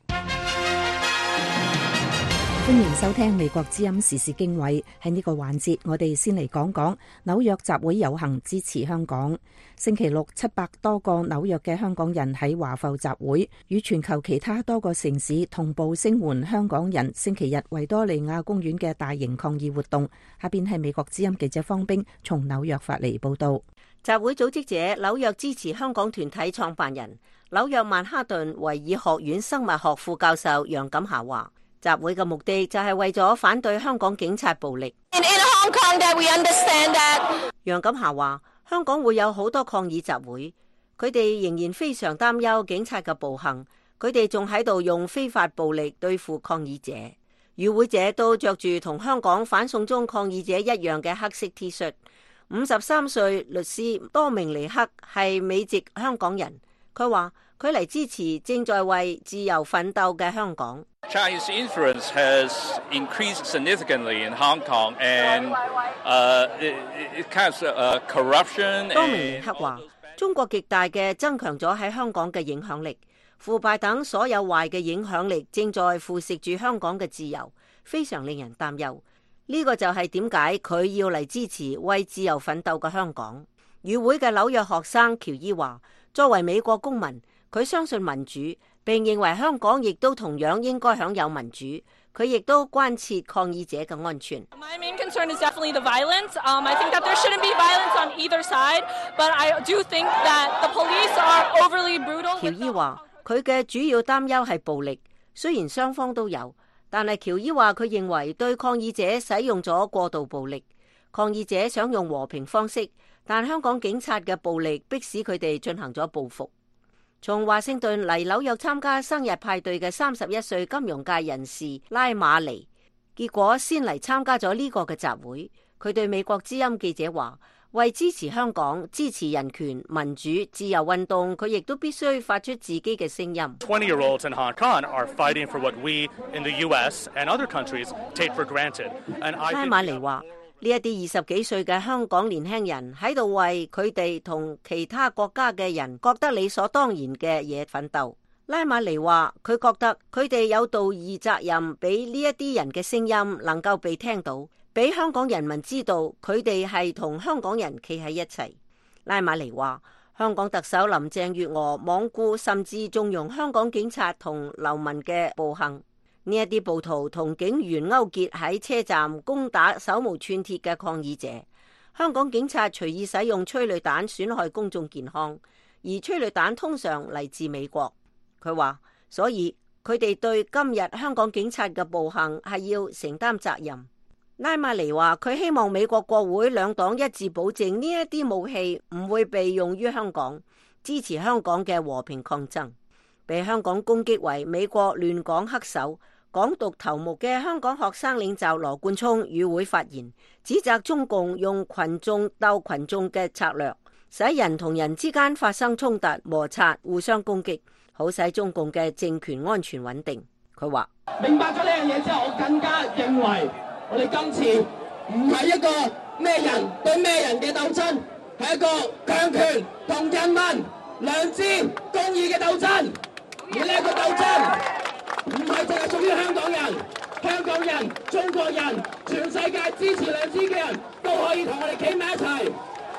歡迎收聽美國之音時事經緯。喺呢個環節，我哋先嚟講講紐約集會遊行支持香港。星期六，七百多個紐約嘅香港人喺華埠集會，與全球其他多個城市同步聲援香港人星期日維多利亞公園嘅大型抗議活動。下邊係美國之音記者方冰從紐約發嚟報道。 集會組織者紐約支持香港團體創辦人紐約曼哈頓維爾學院生物學副教授楊錦霞話，集會嘅目的就係為咗反對香港警察暴力。In, in Hong Kong that we understand that. 楊錦霞話，香港會有好多抗議集會，佢哋仍然非常擔憂警察嘅暴行，佢哋仲喺度用非法暴力對付抗議者。與會者都着住同香港反送中抗議者一樣嘅黑色 T 恤。五十三歲律師多明尼克係美籍香港人，佢話佢嚟支持正在為自由奮鬥嘅香港。 Chinese influence has increased significantly in Hong Kong, and uh, it, it kind of uh, corruption. 多明尼克話，中國極大嘅增強咗喺香港嘅影響力，腐敗等所有壞嘅影響力正在腐蝕住香港嘅自由，非常令人擔憂。呢個就係點解佢要嚟支持為自由奮鬥嘅香港。與會嘅紐約學生喬伊話，作為美國公民，佢相信民主，並認為香港亦都同樣應該享有民主。佢亦都關切抗議者嘅安全。 My main concern is definitely the violence. Um, I think that there shouldn't be violence on either side, but I do think that the police are overly brutal. 喬伊話，佢嘅主要擔憂係暴力，雖然雙方都有。但係喬伊話佢認為對抗議者使用咗過度暴力，抗議者想用和平方式，但香港警察嘅暴力迫使佢哋進行咗報復。從華盛頓嚟紐約參加生日派對嘅三十一歲金融界人士拉馬尼，結果先嚟參加咗呢個嘅集會。佢對美國之音記者話，為支持香港、支持人權、民主、自由運動，佢亦都必須發出自己嘅聲音。 twenty-year-olds in Hong Kong are fighting for what we in the U S and other countries take for granted. And I 拉馬尼話，呢一啲二十幾歲嘅香港年輕人喺度為佢哋同其他國家嘅人覺得理所當然嘅嘢奮鬥。拉馬尼話，佢覺得佢哋有道義責任，俾呢一啲人嘅聲音能夠被聽到。俾香港人民知道，佢哋係同香港人企喺一齊。拉馬尼話，香港特首林鄭月娥罔顧甚至縱容香港警察同流民嘅暴行。呢一啲暴徒同警員勾結喺車站攻打手無寸鐵嘅抗議者。香港警察隨意使用催淚彈損害公眾健康，而催淚彈通常嚟自美國。佢話，所以佢哋對今日香港警察嘅暴行係要承擔責任。拉馬尼話，佢希望美國國會兩黨一致保證呢一啲武器唔會被用於香港，支持香港嘅和平抗爭。被香港攻擊為美國亂港黑手、港獨頭目嘅香港學生領袖羅冠聰與會發言，指責中共用群眾鬥群眾嘅策略，使人同人之間發生衝突、摩擦、互相攻擊，好使中共嘅政權安全穩定。佢話， 明白咗呢樣嘢之後，我更加認為我哋今次唔係一個咩人對咩人嘅鬥爭，係一個強權同人民良知公義嘅鬥爭。而呢一個鬥爭唔係淨係屬於香港人，香港人、中國人、全世界支持良知嘅人都可以同我哋企埋一齊。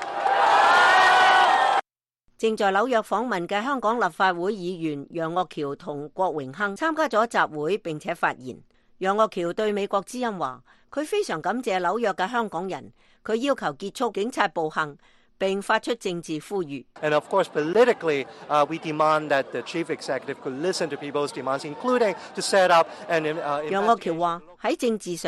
正在紐約訪問嘅香港立法會議員楊岳橋同郭榮鏗參加咗集會並且發言。楊岳橋對美國之音話，佢非常感謝紐約嘅香港人，佢要求結束警察暴行，並發出政治呼籲。 And of course, politically, uh, we demand that the chief executive could listen to people's demands, including to set up an. 楊岳橋話，喺政治上，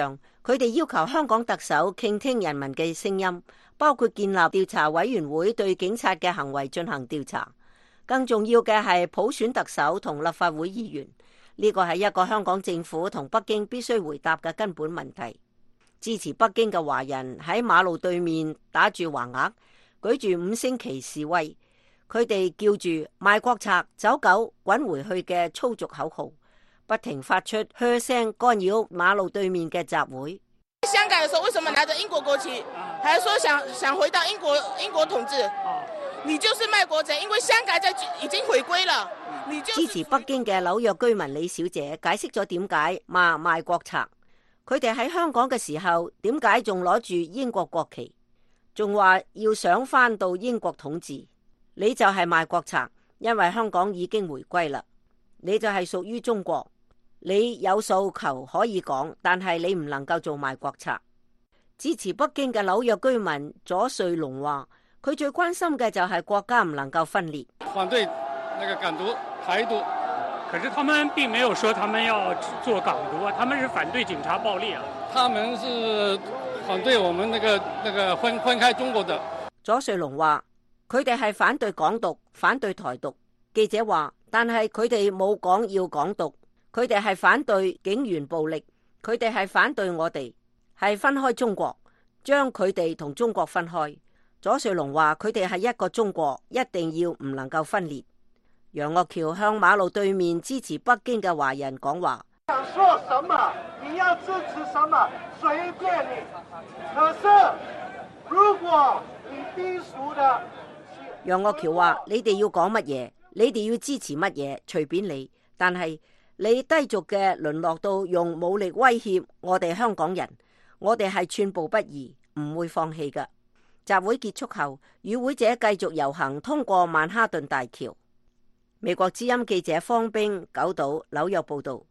佢哋要求香港特首傾聽人民嘅聲音，包括建立調查委員會對警察嘅行為進行調查。更重要嘅係普選特首同立法會議員，呢個係一個香港政府同北京必須回答嘅根本問題。支持北京嘅華人喺馬路對面打住橫額，舉住五星旗示威，佢哋叫住賣國賊、走狗、滾回去嘅粗俗口號，不停發出噓聲干擾馬路對面嘅集會。 香港嘅時候，為什麼拿着英國國旗，還說想想回到英國英國統治？你就是賣國賊，因為香港在已經回歸了。你就支持北京嘅紐約居民李小姐解釋咗點解罵賣國賊。佢哋喺香港嘅時候，點解仲攞住英國國旗，仲話要想翻到英國統治？你就係賣國賊，因為香港已經回歸啦，你就係屬於中國。你有訴求可以講，但係你唔能夠做賣國賊。支持北京嘅紐約居民左瑞龍話，佢最關心嘅就係國家唔能夠分裂。 反對那個港獨、台獨， 可是他們並沒有說他們要做港獨啊，他們是反對警察暴力啊。 他們是反對我們那個那個分分開中國的。 左瑞龍話，佢哋係反對港獨、反對台獨。記者話，但係佢哋冇講要港獨。佢哋係反對警員暴力，佢哋係反對我哋，係分開中國，將佢哋同中國分開。左瑞龍話佢哋係一個中國，一定要唔能夠分裂。楊岳橋向馬路對面支持北京嘅華人講話： 想說什麼，你要支持什麼，隨便你。可是如果你低俗的， 楊岳橋話：你哋要講乜嘢，你哋要支持乜嘢，隨便你。但係你低俗嘅淪落到用武力威脅我哋香港人，我哋係寸步不移，唔會放棄㗎。集會結束後，與會者繼續遊行通過曼哈頓大橋。美國之音記者方冰九島紐約報道。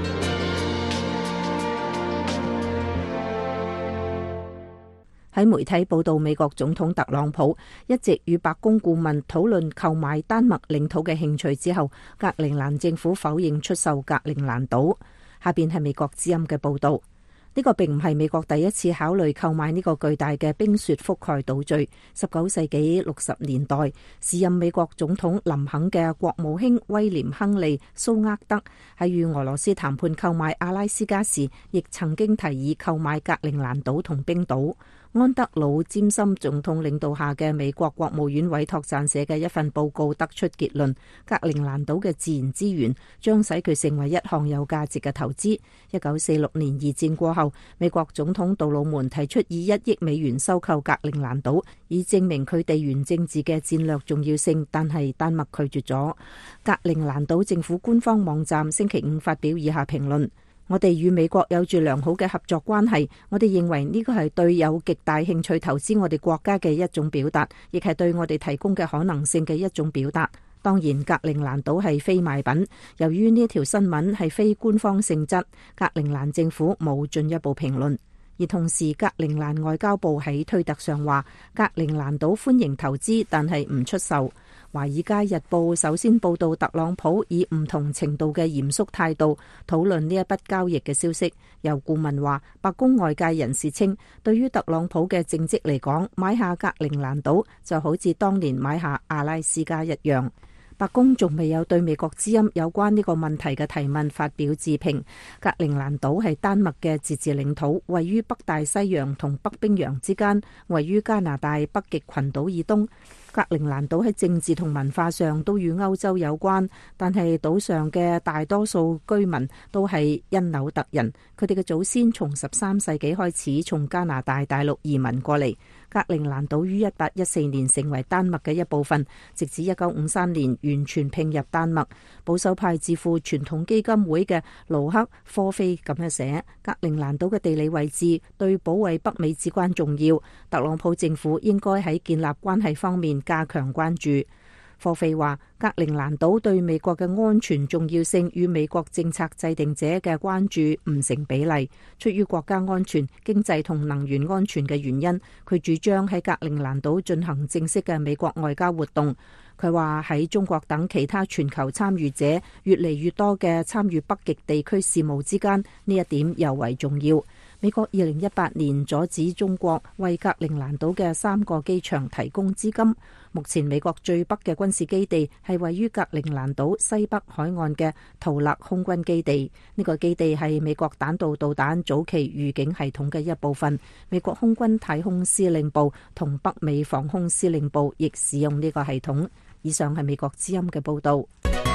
喺媒體報道，美國總統特朗普一直與白宮顧問討論購買丹麥領土嘅興趣之後，格陵蘭政府否認出售格陵蘭島。下邊係美國之音嘅報道。呢個並唔係美國第一次考慮購買呢個巨大嘅冰雪覆蓋島嶼。十九世紀六十年代，時任美國總統林肯嘅國務卿威廉亨利蘇厄德喺與俄羅斯談判購買阿拉斯加時，亦曾經提議購買格陵蘭島同冰島。安德魯詹森總統領導下嘅美國國務院委託撰寫嘅一份報告得出結論，格陵蘭島嘅自然資源將使佢成為一項有價值嘅投資。一九四六年二戰過後，美國總統杜魯門提出以一億美元收購格陵蘭島，以證明佢地緣政治嘅戰略重要性，但係丹麥拒絕咗。格陵蘭島政府官方網站星期五發表以下評論：我哋與美國有住良好嘅合作關係，我哋認為呢個係對有極大興趣投資我哋國家嘅一種表達，亦係對我哋提供嘅可能性嘅一種表達。當然，格陵蘭島係非賣品。由於呢條新聞係非官方性質，格陵蘭政府冇進一步評論。而同時，格陵蘭外交部喺推特上話，格陵蘭島歡迎投資，但係唔出售。華爾街日報首先報道特朗普以唔同程度嘅嚴肅態度討論呢一筆交易嘅消息。有顧問話，白宮外界人士稱，對於特朗普嘅政績嚟講，買下格陵蘭島就好似當年買下阿拉斯加一樣。白宮仲未有對美國之音有關呢個問題嘅提問發表置評。格陵蘭島係丹麥嘅自治領土，位於北大西洋同北冰洋之間，位於加拿大北極群島以東。格陵蘭島喺政治同文化上都與歐洲有關，但係島上嘅大多數居民都係因紐特人，佢哋嘅祖先從十三世紀開始從加拿大大陸移民過嚟。格陵蘭島於一八一四年成為丹麥嘅一部分，直至一九五三年完全併入丹麥。保守派智庫傳統基金會嘅盧克科菲咁樣寫：格陵蘭島嘅地理位置對保衛北美至關重要，特朗普政府應該喺建立關係方面加強關注。科菲話，格陵蘭島對美國嘅安全重要性與美國政策制定者嘅關注唔成比例。出於國家安全、經濟同能源安全嘅原因，佢主張喺格陵蘭島進行正式嘅美國外交活動。佢話喺中國等其他全球參與者越嚟越多嘅參與北極地區事務之間，呢一點尤為重要。 美國二零一八年阻止中國為格陵蘭島嘅三個機場提供資金。目前美國最北嘅軍事基地係位於格陵蘭島西北海岸嘅圖勒空軍基地。呢個基地係美國彈道導彈早期預警系統嘅一部分。美國空軍太空司令部同北美防空司令部亦使用呢個系統。以上係美國之音嘅報道。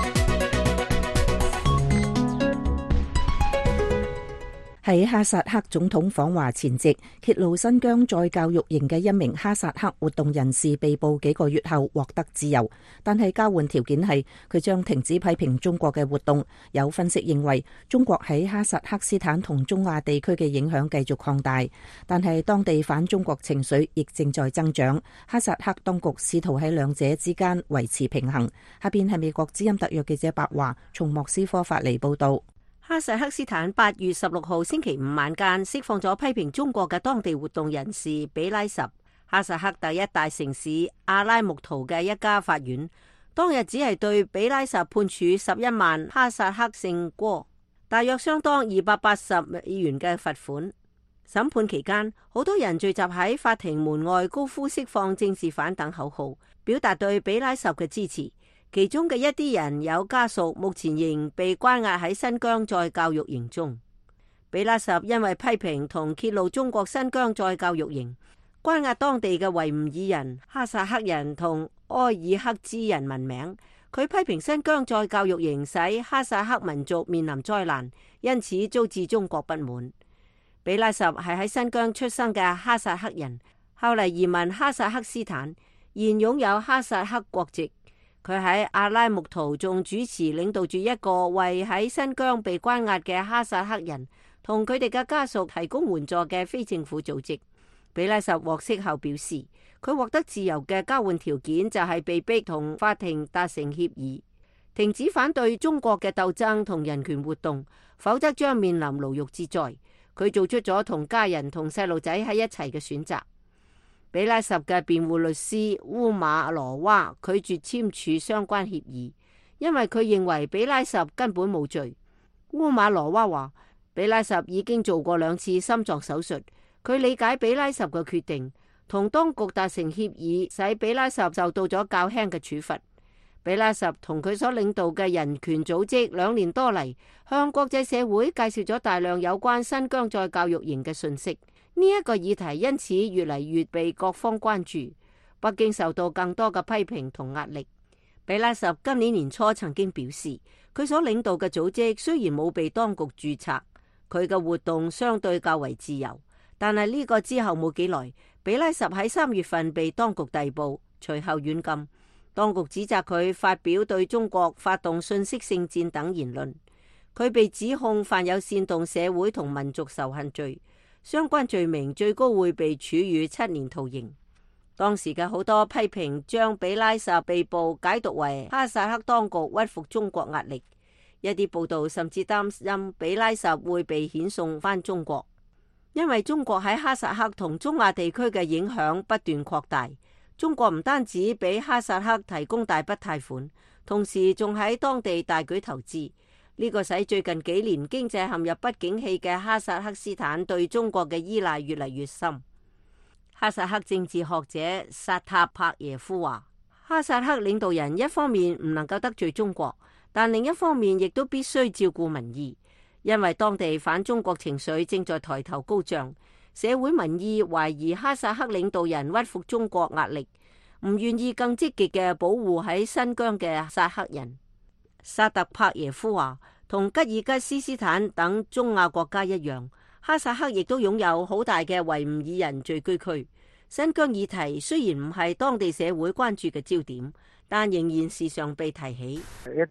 喺哈薩克總統訪華前夕，揭露新疆再教育營嘅一名哈薩克活動人士被捕幾個月後獲得自由，但係交換條件係佢將停止批評中國嘅活動。有分析認為，中國喺哈薩克斯坦同中亞地區嘅影響繼續擴大，但係當地反中國情緒亦正在增長。哈薩克當局試圖喺兩者之間維持平衡。下邊係美國之音特約記者白華從莫斯科發嚟報道。 哈薩克斯坦八月十六號星期五晚間釋放咗批評中國嘅當地活動人士比拉什。哈薩克第一大城市阿拉木圖嘅一家法院當日只係對比拉什判處十一萬哈薩克聖戈，大約相當二百八十美元嘅罰款。審判期間，好多人聚集喺法庭門外，高呼釋放政治犯等口號，表達對比拉什嘅支持。其中嘅一啲人有家屬，目前仍被關押喺新疆再教育營中。比拉什因為批評同揭露中國新疆再教育營，關押當地嘅維吾爾人、哈薩克人同埃爾克孜人聞名。佢批評新疆再教育營使哈薩克民族面臨災難，因此遭致中國不滿。比拉什係喺新疆出生嘅哈薩克人，後嚟移民哈薩克斯坦，現擁有哈薩克國籍。佢喺阿拉木圖仲主持領導住一個為喺新疆被關押嘅哈薩克人同佢哋嘅家屬提供援助嘅非政府組織。比拉什獲釋後表示，佢獲得自由嘅交換條件就係被逼同法庭達成協議，停止反對中國嘅鬥爭同人權活動，否則將面臨牢獄之災。佢做出咗同家人同細路仔喺一齊嘅選擇。比拉什嘅辯護律師烏馬羅娃拒絕簽署相關協議，因為佢認為比拉什根本冇罪。烏馬羅娃話，比拉什已經做過兩次心臟手術，佢理解比拉什嘅決定，同當局達成協議，使比拉什受到咗較輕嘅處罰。比拉什同佢所領導嘅人權組織兩年多嚟，向國際社會介紹咗大量有關新疆再教育營嘅信息。呢一個議題因此越嚟越被各方關注，北京受到更多嘅批評同壓力。比拉什今年年初曾經表示，佢所領導嘅組織雖然冇被當局註冊，佢嘅活動相對較為自由，但係呢個之後冇幾耐，比拉什喺三月份被當局逮捕，隨後軟禁。當局指責佢發表對中國發動信息聖戰等言論，佢被指控犯有煽動社會同民族仇恨罪。相關罪名最高會被處以七年徒刑。當時嘅好多批評將比拉什被捕解讀為哈薩克當局屈服中國壓力，一啲報道甚至擔心比拉什會被遣送返中國，因為中國喺哈薩克同中亞地區嘅影響不斷擴大。中國唔單止俾哈薩克提供大筆貸款，同時仲喺當地大舉投資。呢個使最近幾年經濟陷入不景氣嘅哈薩克斯坦對中國嘅依賴越嚟越深。哈薩克政治學者薩塔帕耶夫話，哈薩克領導人一方面唔能夠得罪中國，但另一方面亦都必須照顧民意，因為當地反中國情緒正在抬頭高漲，社會民意懷疑哈薩克領導人屈服中國壓力，唔願意更積極嘅保護喺新疆嘅薩克人。薩特帕耶夫話，同吉爾吉斯斯坦等中亞國家一樣，哈薩克亦都擁有好大嘅維吾爾人聚居區。新疆議題雖然唔係當地社會關注嘅焦點，但仍然時常被提起。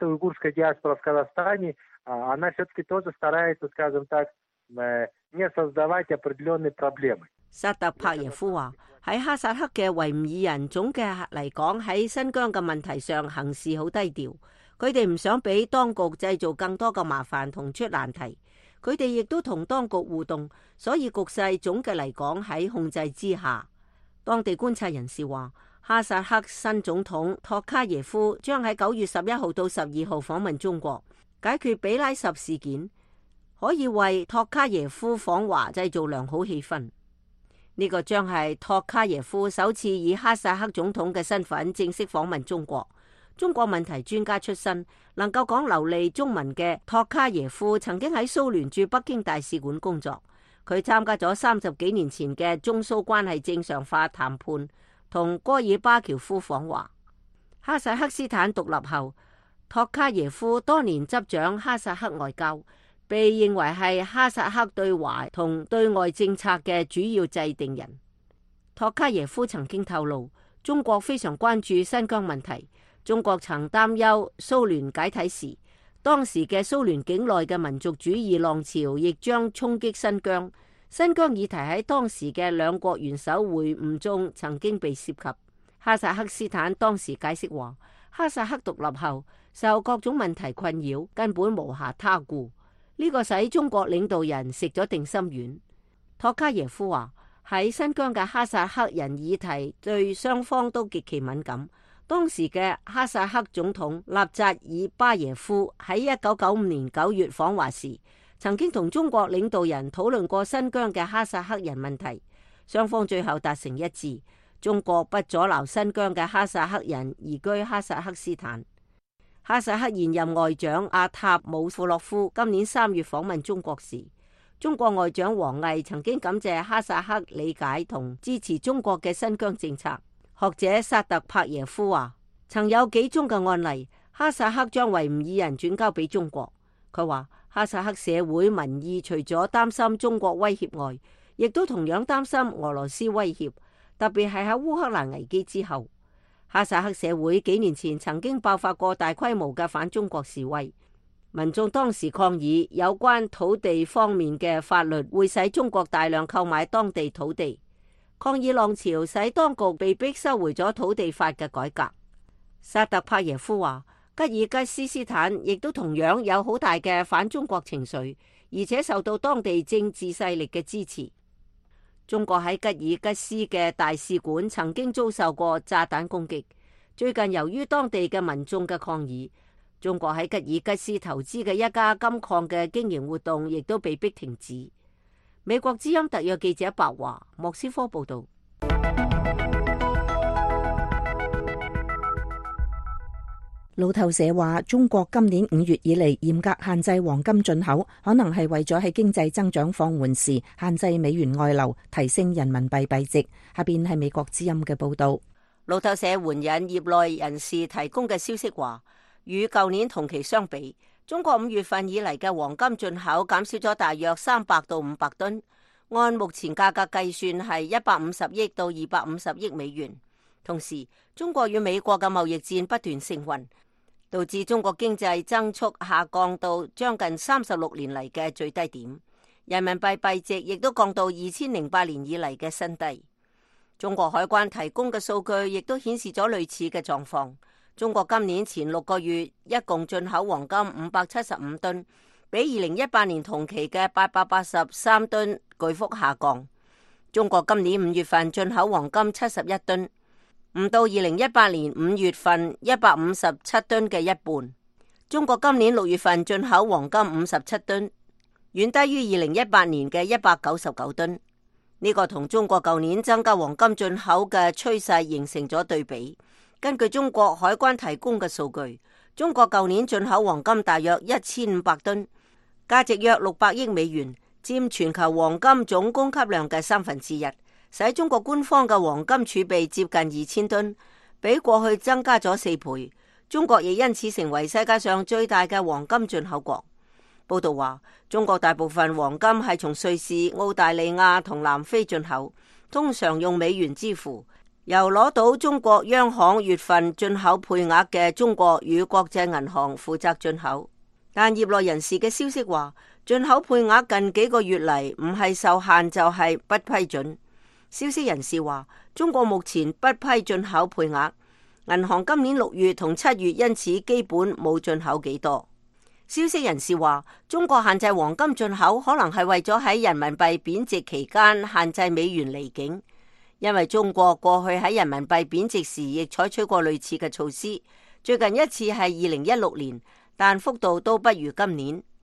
薩特帕耶夫話，喺哈薩克嘅維吾爾人總嘅嚟講，喺新疆嘅問題上行事好低調。佢哋唔想俾當局製造更多嘅麻煩同出難題，佢哋亦都同當局互動，所以局勢總嘅嚟講喺控制之下。當地觀察人士話，哈薩克新總統托卡耶夫將喺九月十一號到十二號訪問中國，解決比拉什事件。 可以為托卡耶夫訪華製造良好氣氛。呢個將係托卡耶夫首次以哈薩克總統嘅身份正式訪問中國。中國問題專家出身，能夠講流利中文嘅托卡耶夫曾經喺蘇聯駐北京大使館工作。佢參加咗三十幾年前嘅中蘇關係正常化談判，同戈爾巴喬夫訪華。哈薩克斯坦獨立後，托卡耶夫多年執掌哈薩克外交，被認為係哈薩克對華同對外政策嘅主要制定人。托卡耶夫曾經透露，中國非常關注新疆問題。中國曾擔憂蘇聯解體時，當時嘅蘇聯境內嘅民族主義浪潮亦將衝擊新疆。新疆議題喺當時嘅兩國元首會晤中曾經被涉及。哈薩克斯坦當時解釋話，哈薩克獨立後受各種問題困擾，根本無暇他顧。呢個使中國領導人食咗定心丸。托卡耶夫話，喺新疆嘅哈薩克人議題對雙方都極其敏感。當時嘅哈薩克總統納扎爾巴耶夫喺一九九五年九月訪華時，曾經同中國領導人討論過新疆嘅哈薩克人問題，雙方最後達成一致，中國不阻撓新疆嘅哈薩克人移居哈薩克斯坦。哈薩克現任外長阿塔姆庫洛夫今年三月訪問中國時，中國外長王毅曾經感謝哈薩克理解同支持中國嘅新疆政策。學者薩特帕耶夫話，曾有幾宗嘅案例，哈薩克將維吾爾人轉交俾中國。佢話哈薩克社會民意除咗擔心中國威脅外，亦都同樣擔心俄羅斯威脅，特別係喺烏克蘭危機之後。哈薩克社會幾年前曾經爆發過大規模嘅反中國示威，民眾當時抗議有關土地方面嘅法律會使中國大量購買當地土地。抗議浪潮使當局被迫收回咗土地法嘅改革。薩特帕耶夫話，吉爾吉斯斯坦亦都同樣有好大嘅反中國情緒，而且受到當地政治勢力嘅支持。中國喺吉爾吉斯嘅大使館曾經遭受過炸彈攻擊。最近由於當地嘅民眾嘅抗議，中國喺吉爾吉斯投資嘅一家金礦嘅經營活動亦都被迫停止。美國之音特約記者白華莫斯科報道。 路透社話，中國今年五月以嚟嚴格限制黃金進口，可能係為咗喺經濟增長放緩時限制美元外流，提升人民幣幣值。下邊係美國之音嘅報道。 路透社援引業內人士提供嘅消息話，與舊年同期相比，中國五月份以嚟嘅黃金進口減少咗大約三百到五百噸，按目前價格計算係一百五十億到二百五十億美元。同時，中國與美國嘅貿易戰不斷升溫，導致中國經濟增速下降到將近三十六年嚟嘅最低點，人民幣幣值亦都降到二千零八年以嚟嘅新低。中國海關提供嘅數據亦都顯示咗類似嘅狀況。中國今年前六個月一共進口黃金五百七十五噸，比二零一八年同期嘅八百八十三噸巨幅下降。中國今年五月份進口黃金七十一噸，唔到二零一八年五月份一百五十七噸嘅一半。中國今年六月份進口黃金五十七噸，遠低於二零一八年嘅一百九十九噸。呢個同中國舊年增加黃金進口嘅趨勢形成咗對比。根據中國海關提供嘅數據，中國舊年進口黃金大約一千五百噸，價值約六百億美元，佔全球黃金總供給量嘅三分之一，使中國官方嘅黃金儲備接近二千噸，比過去增加咗四倍。中國亦因此成為世界上最大嘅黃金進口國。報道話，中國大部分黃金係從瑞士、澳大利亞同南非進口，通常用美元支付。由攞到中國央行月份進口配額嘅中國與國際銀行負責進口，但業內人士嘅消息話，進口配額近幾個月嚟唔係受限就係不批准。消息人士話，中國目前不批進口配額，銀行今年六月同七月因此基本冇進口幾多。消息人士話，中國限制黃金進口可能係為咗喺人民幣貶值期間限制美元離境。因為中國過去喺人民幣貶值時亦採取過類似嘅措施，最近一次係二零一六年，但幅度都不如今年。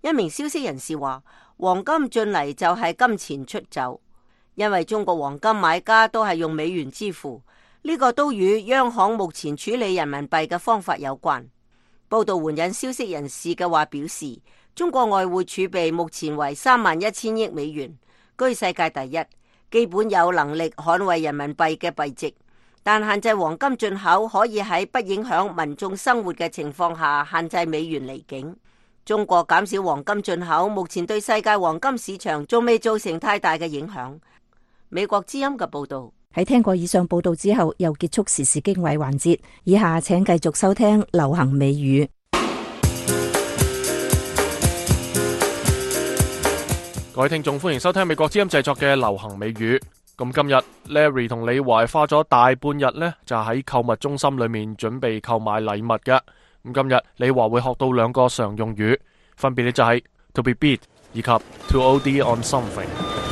一名消息人士話，黃金進嚟就係金錢出走，因為中國黃金買家都係用美元支付，呢個都與央行目前處理人民幣嘅方法有關。報道援引消息人士嘅話表示，中國外匯儲備目前為三萬一千億美元，居世界第一，基本有能力捍衛人民幣嘅幣值。但限制黃金進口可以喺不影響民眾生活嘅情況下限制美元離境。中國減少黃金進口，目前對世界黃金市場仲未造成太大嘅影響。美國之音嘅報道。 喺聽過以上報道之後，又結束時事經緯環節。以下請繼續收聽流行美語。 各位聽眾，歡迎收聽美國之音製作嘅流行美語。咁今日 Larry 同李華花咗大半日呢，就喺購物中心裏面準備購買禮物嘅。咁今日李華會學到兩個常用語，分別呢就係 to be beat 以及 to O D on something。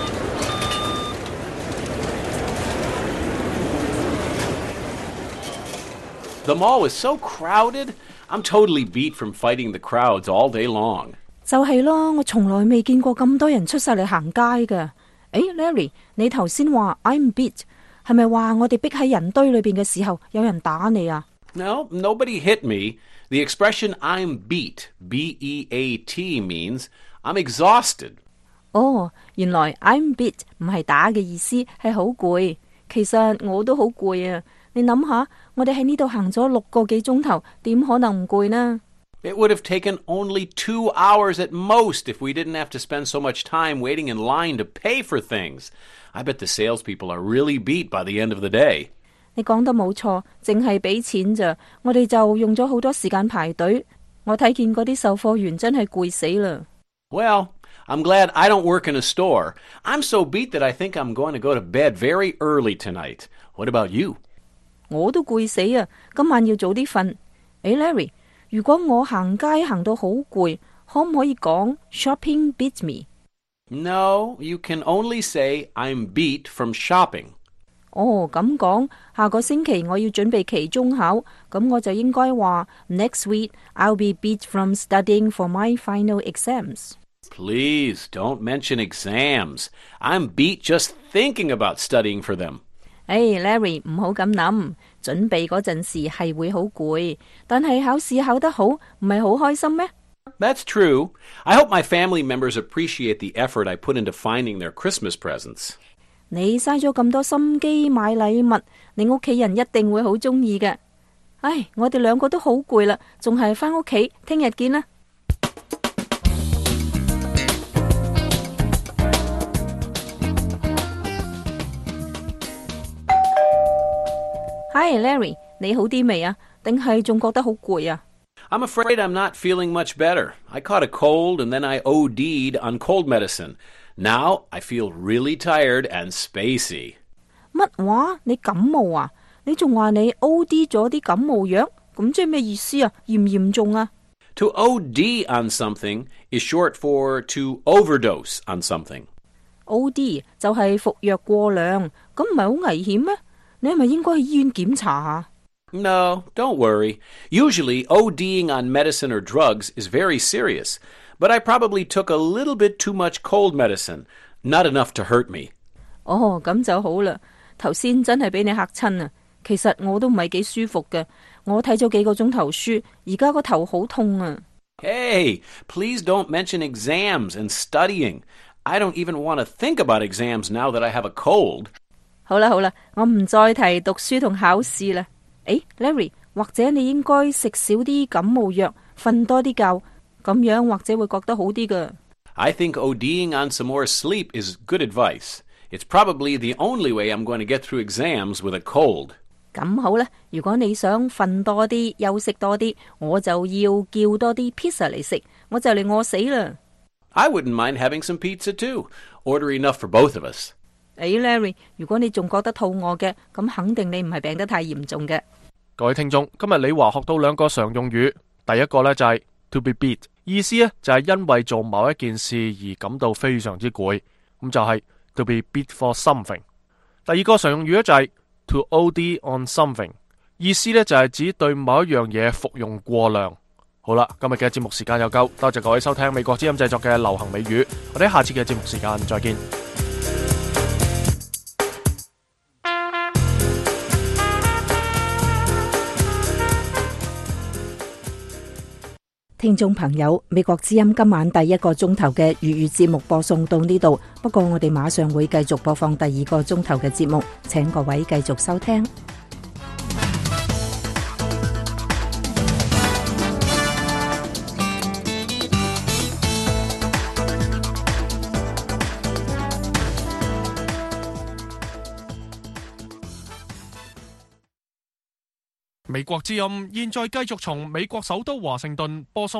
The mall is so crowded, I'm totally beat from fighting the crowds all day long. 就係咯，我從來未見過咁多人出晒嚟行街嘅。誒 Larry， 你頭先話 I'm beat， 係咪話我哋逼喺人堆裏邊嘅時候有人打你啊？ No, nobody hit me. The expression I'm beat, B E A T, means I'm exhausted. 哦，原來 I'm beat 唔係打嘅意思，係好攰。其實我都好攰啊！你諗下，我哋喺呢度行咗六個幾鐘頭，點可能唔攰呢？ It would have taken only two hours at most if we didn't have to spend so much time waiting in line to pay for things. I bet the salespeople are really beat by the end of the day. 你講得冇錯，淨係俾錢咋，我哋就用咗好多時間排隊。我睇見嗰啲售貨員真係攰死啦。 Well, I'm glad I don't work in a store. I'm so beat that I think I'm going to go to bed very early tonight. What about you? 我都攰死啊！今晚要早啲瞓。誒 Larry， 如果我行街行到好攰，可唔可以講 shopping beat me？ No, you can only say I'm beat from shopping. 哦，咁講，下個星期我要準備期中考，咁我就應該話 Next week I'll be beat from studying for my final exams. Please don't mention exams. I'm beat just thinking about studying for them. 誒 Larry， 唔好咁諗，準備嗰陣時係會好攰，但係考試考得好，唔係好開心咩？ That's true. I hope my family members appreciate the effort I put into finding their Christmas presents. 你嘥咗咁多心機買禮物，你屋企人一定會好中意嘅。唉，我哋兩個都好攰啦，仲係返屋企，聽日見啦。Hi Larry， 你好啲未啊？定係仲覺得好攰啊？ I'm afraid I'm not feeling much better. I caught a cold and then I O D'd on cold medicine. Now I feel really tired and spacey. 乜話？你感冒啊？你仲話你 O D 咗啲感冒藥？咁即係咩意思啊？嚴唔嚴重啊？ To O D on something is short for to overdose on something. O D 就係服藥過量，咁唔係好危險咩？你係咪應該去醫院檢查下？ No, don't worry. Usually ODing on medicine or drugs is very serious, but I probably took a little bit too much cold medicine, not enough to hurt me. 哦，咁就好啦。頭先真係俾你嚇親啊！其實我都唔係幾舒服嘅，我睇咗幾個鐘頭書，而家個頭好痛啊。 Hey, please don't mention exams and studying. I don't even want to think about exams now that I have a cold. 好啦好啦，我唔再提讀書同考試啦。誒 Larry， 或者你應該食少啲感冒藥，瞓多啲覺，咁樣或者會覺得好啲㗎。 I think ODing on some more sleep is good advice. It's probably the only way I'm going to get through exams with a cold. 咁好啦，如果你想瞓多啲，休息多啲，我就要叫多啲 pizza 嚟食，我就嚟餓死啦。 I wouldn't mind having some pizza too. Order enough for both of us. 誒 Larry， 如果你仲覺得肚餓嘅，咁肯定你唔係病得太嚴重嘅。 各位聽眾，今日李華學到兩個常用語，第一個呢就係 to be beat， 意思呢就係因為做某一件事而感到非常之攰，咁就係 to be beat for something。第二個常用語呢就係 to O D on something， 意思呢就係指對某一樣嘢服用過量。 好啦，今日嘅節目時間又夠，多謝各位收聽美國之音製作嘅流行美語，我哋下次嘅節目時間再見。 聽眾朋友，美國之音今晚第一個鐘頭嘅粵語節目播送到呢度，不過我哋馬上會繼續播放第二個鐘頭嘅節目，請各位繼續收聽。 美國之音現在繼續從美國首都華盛頓播送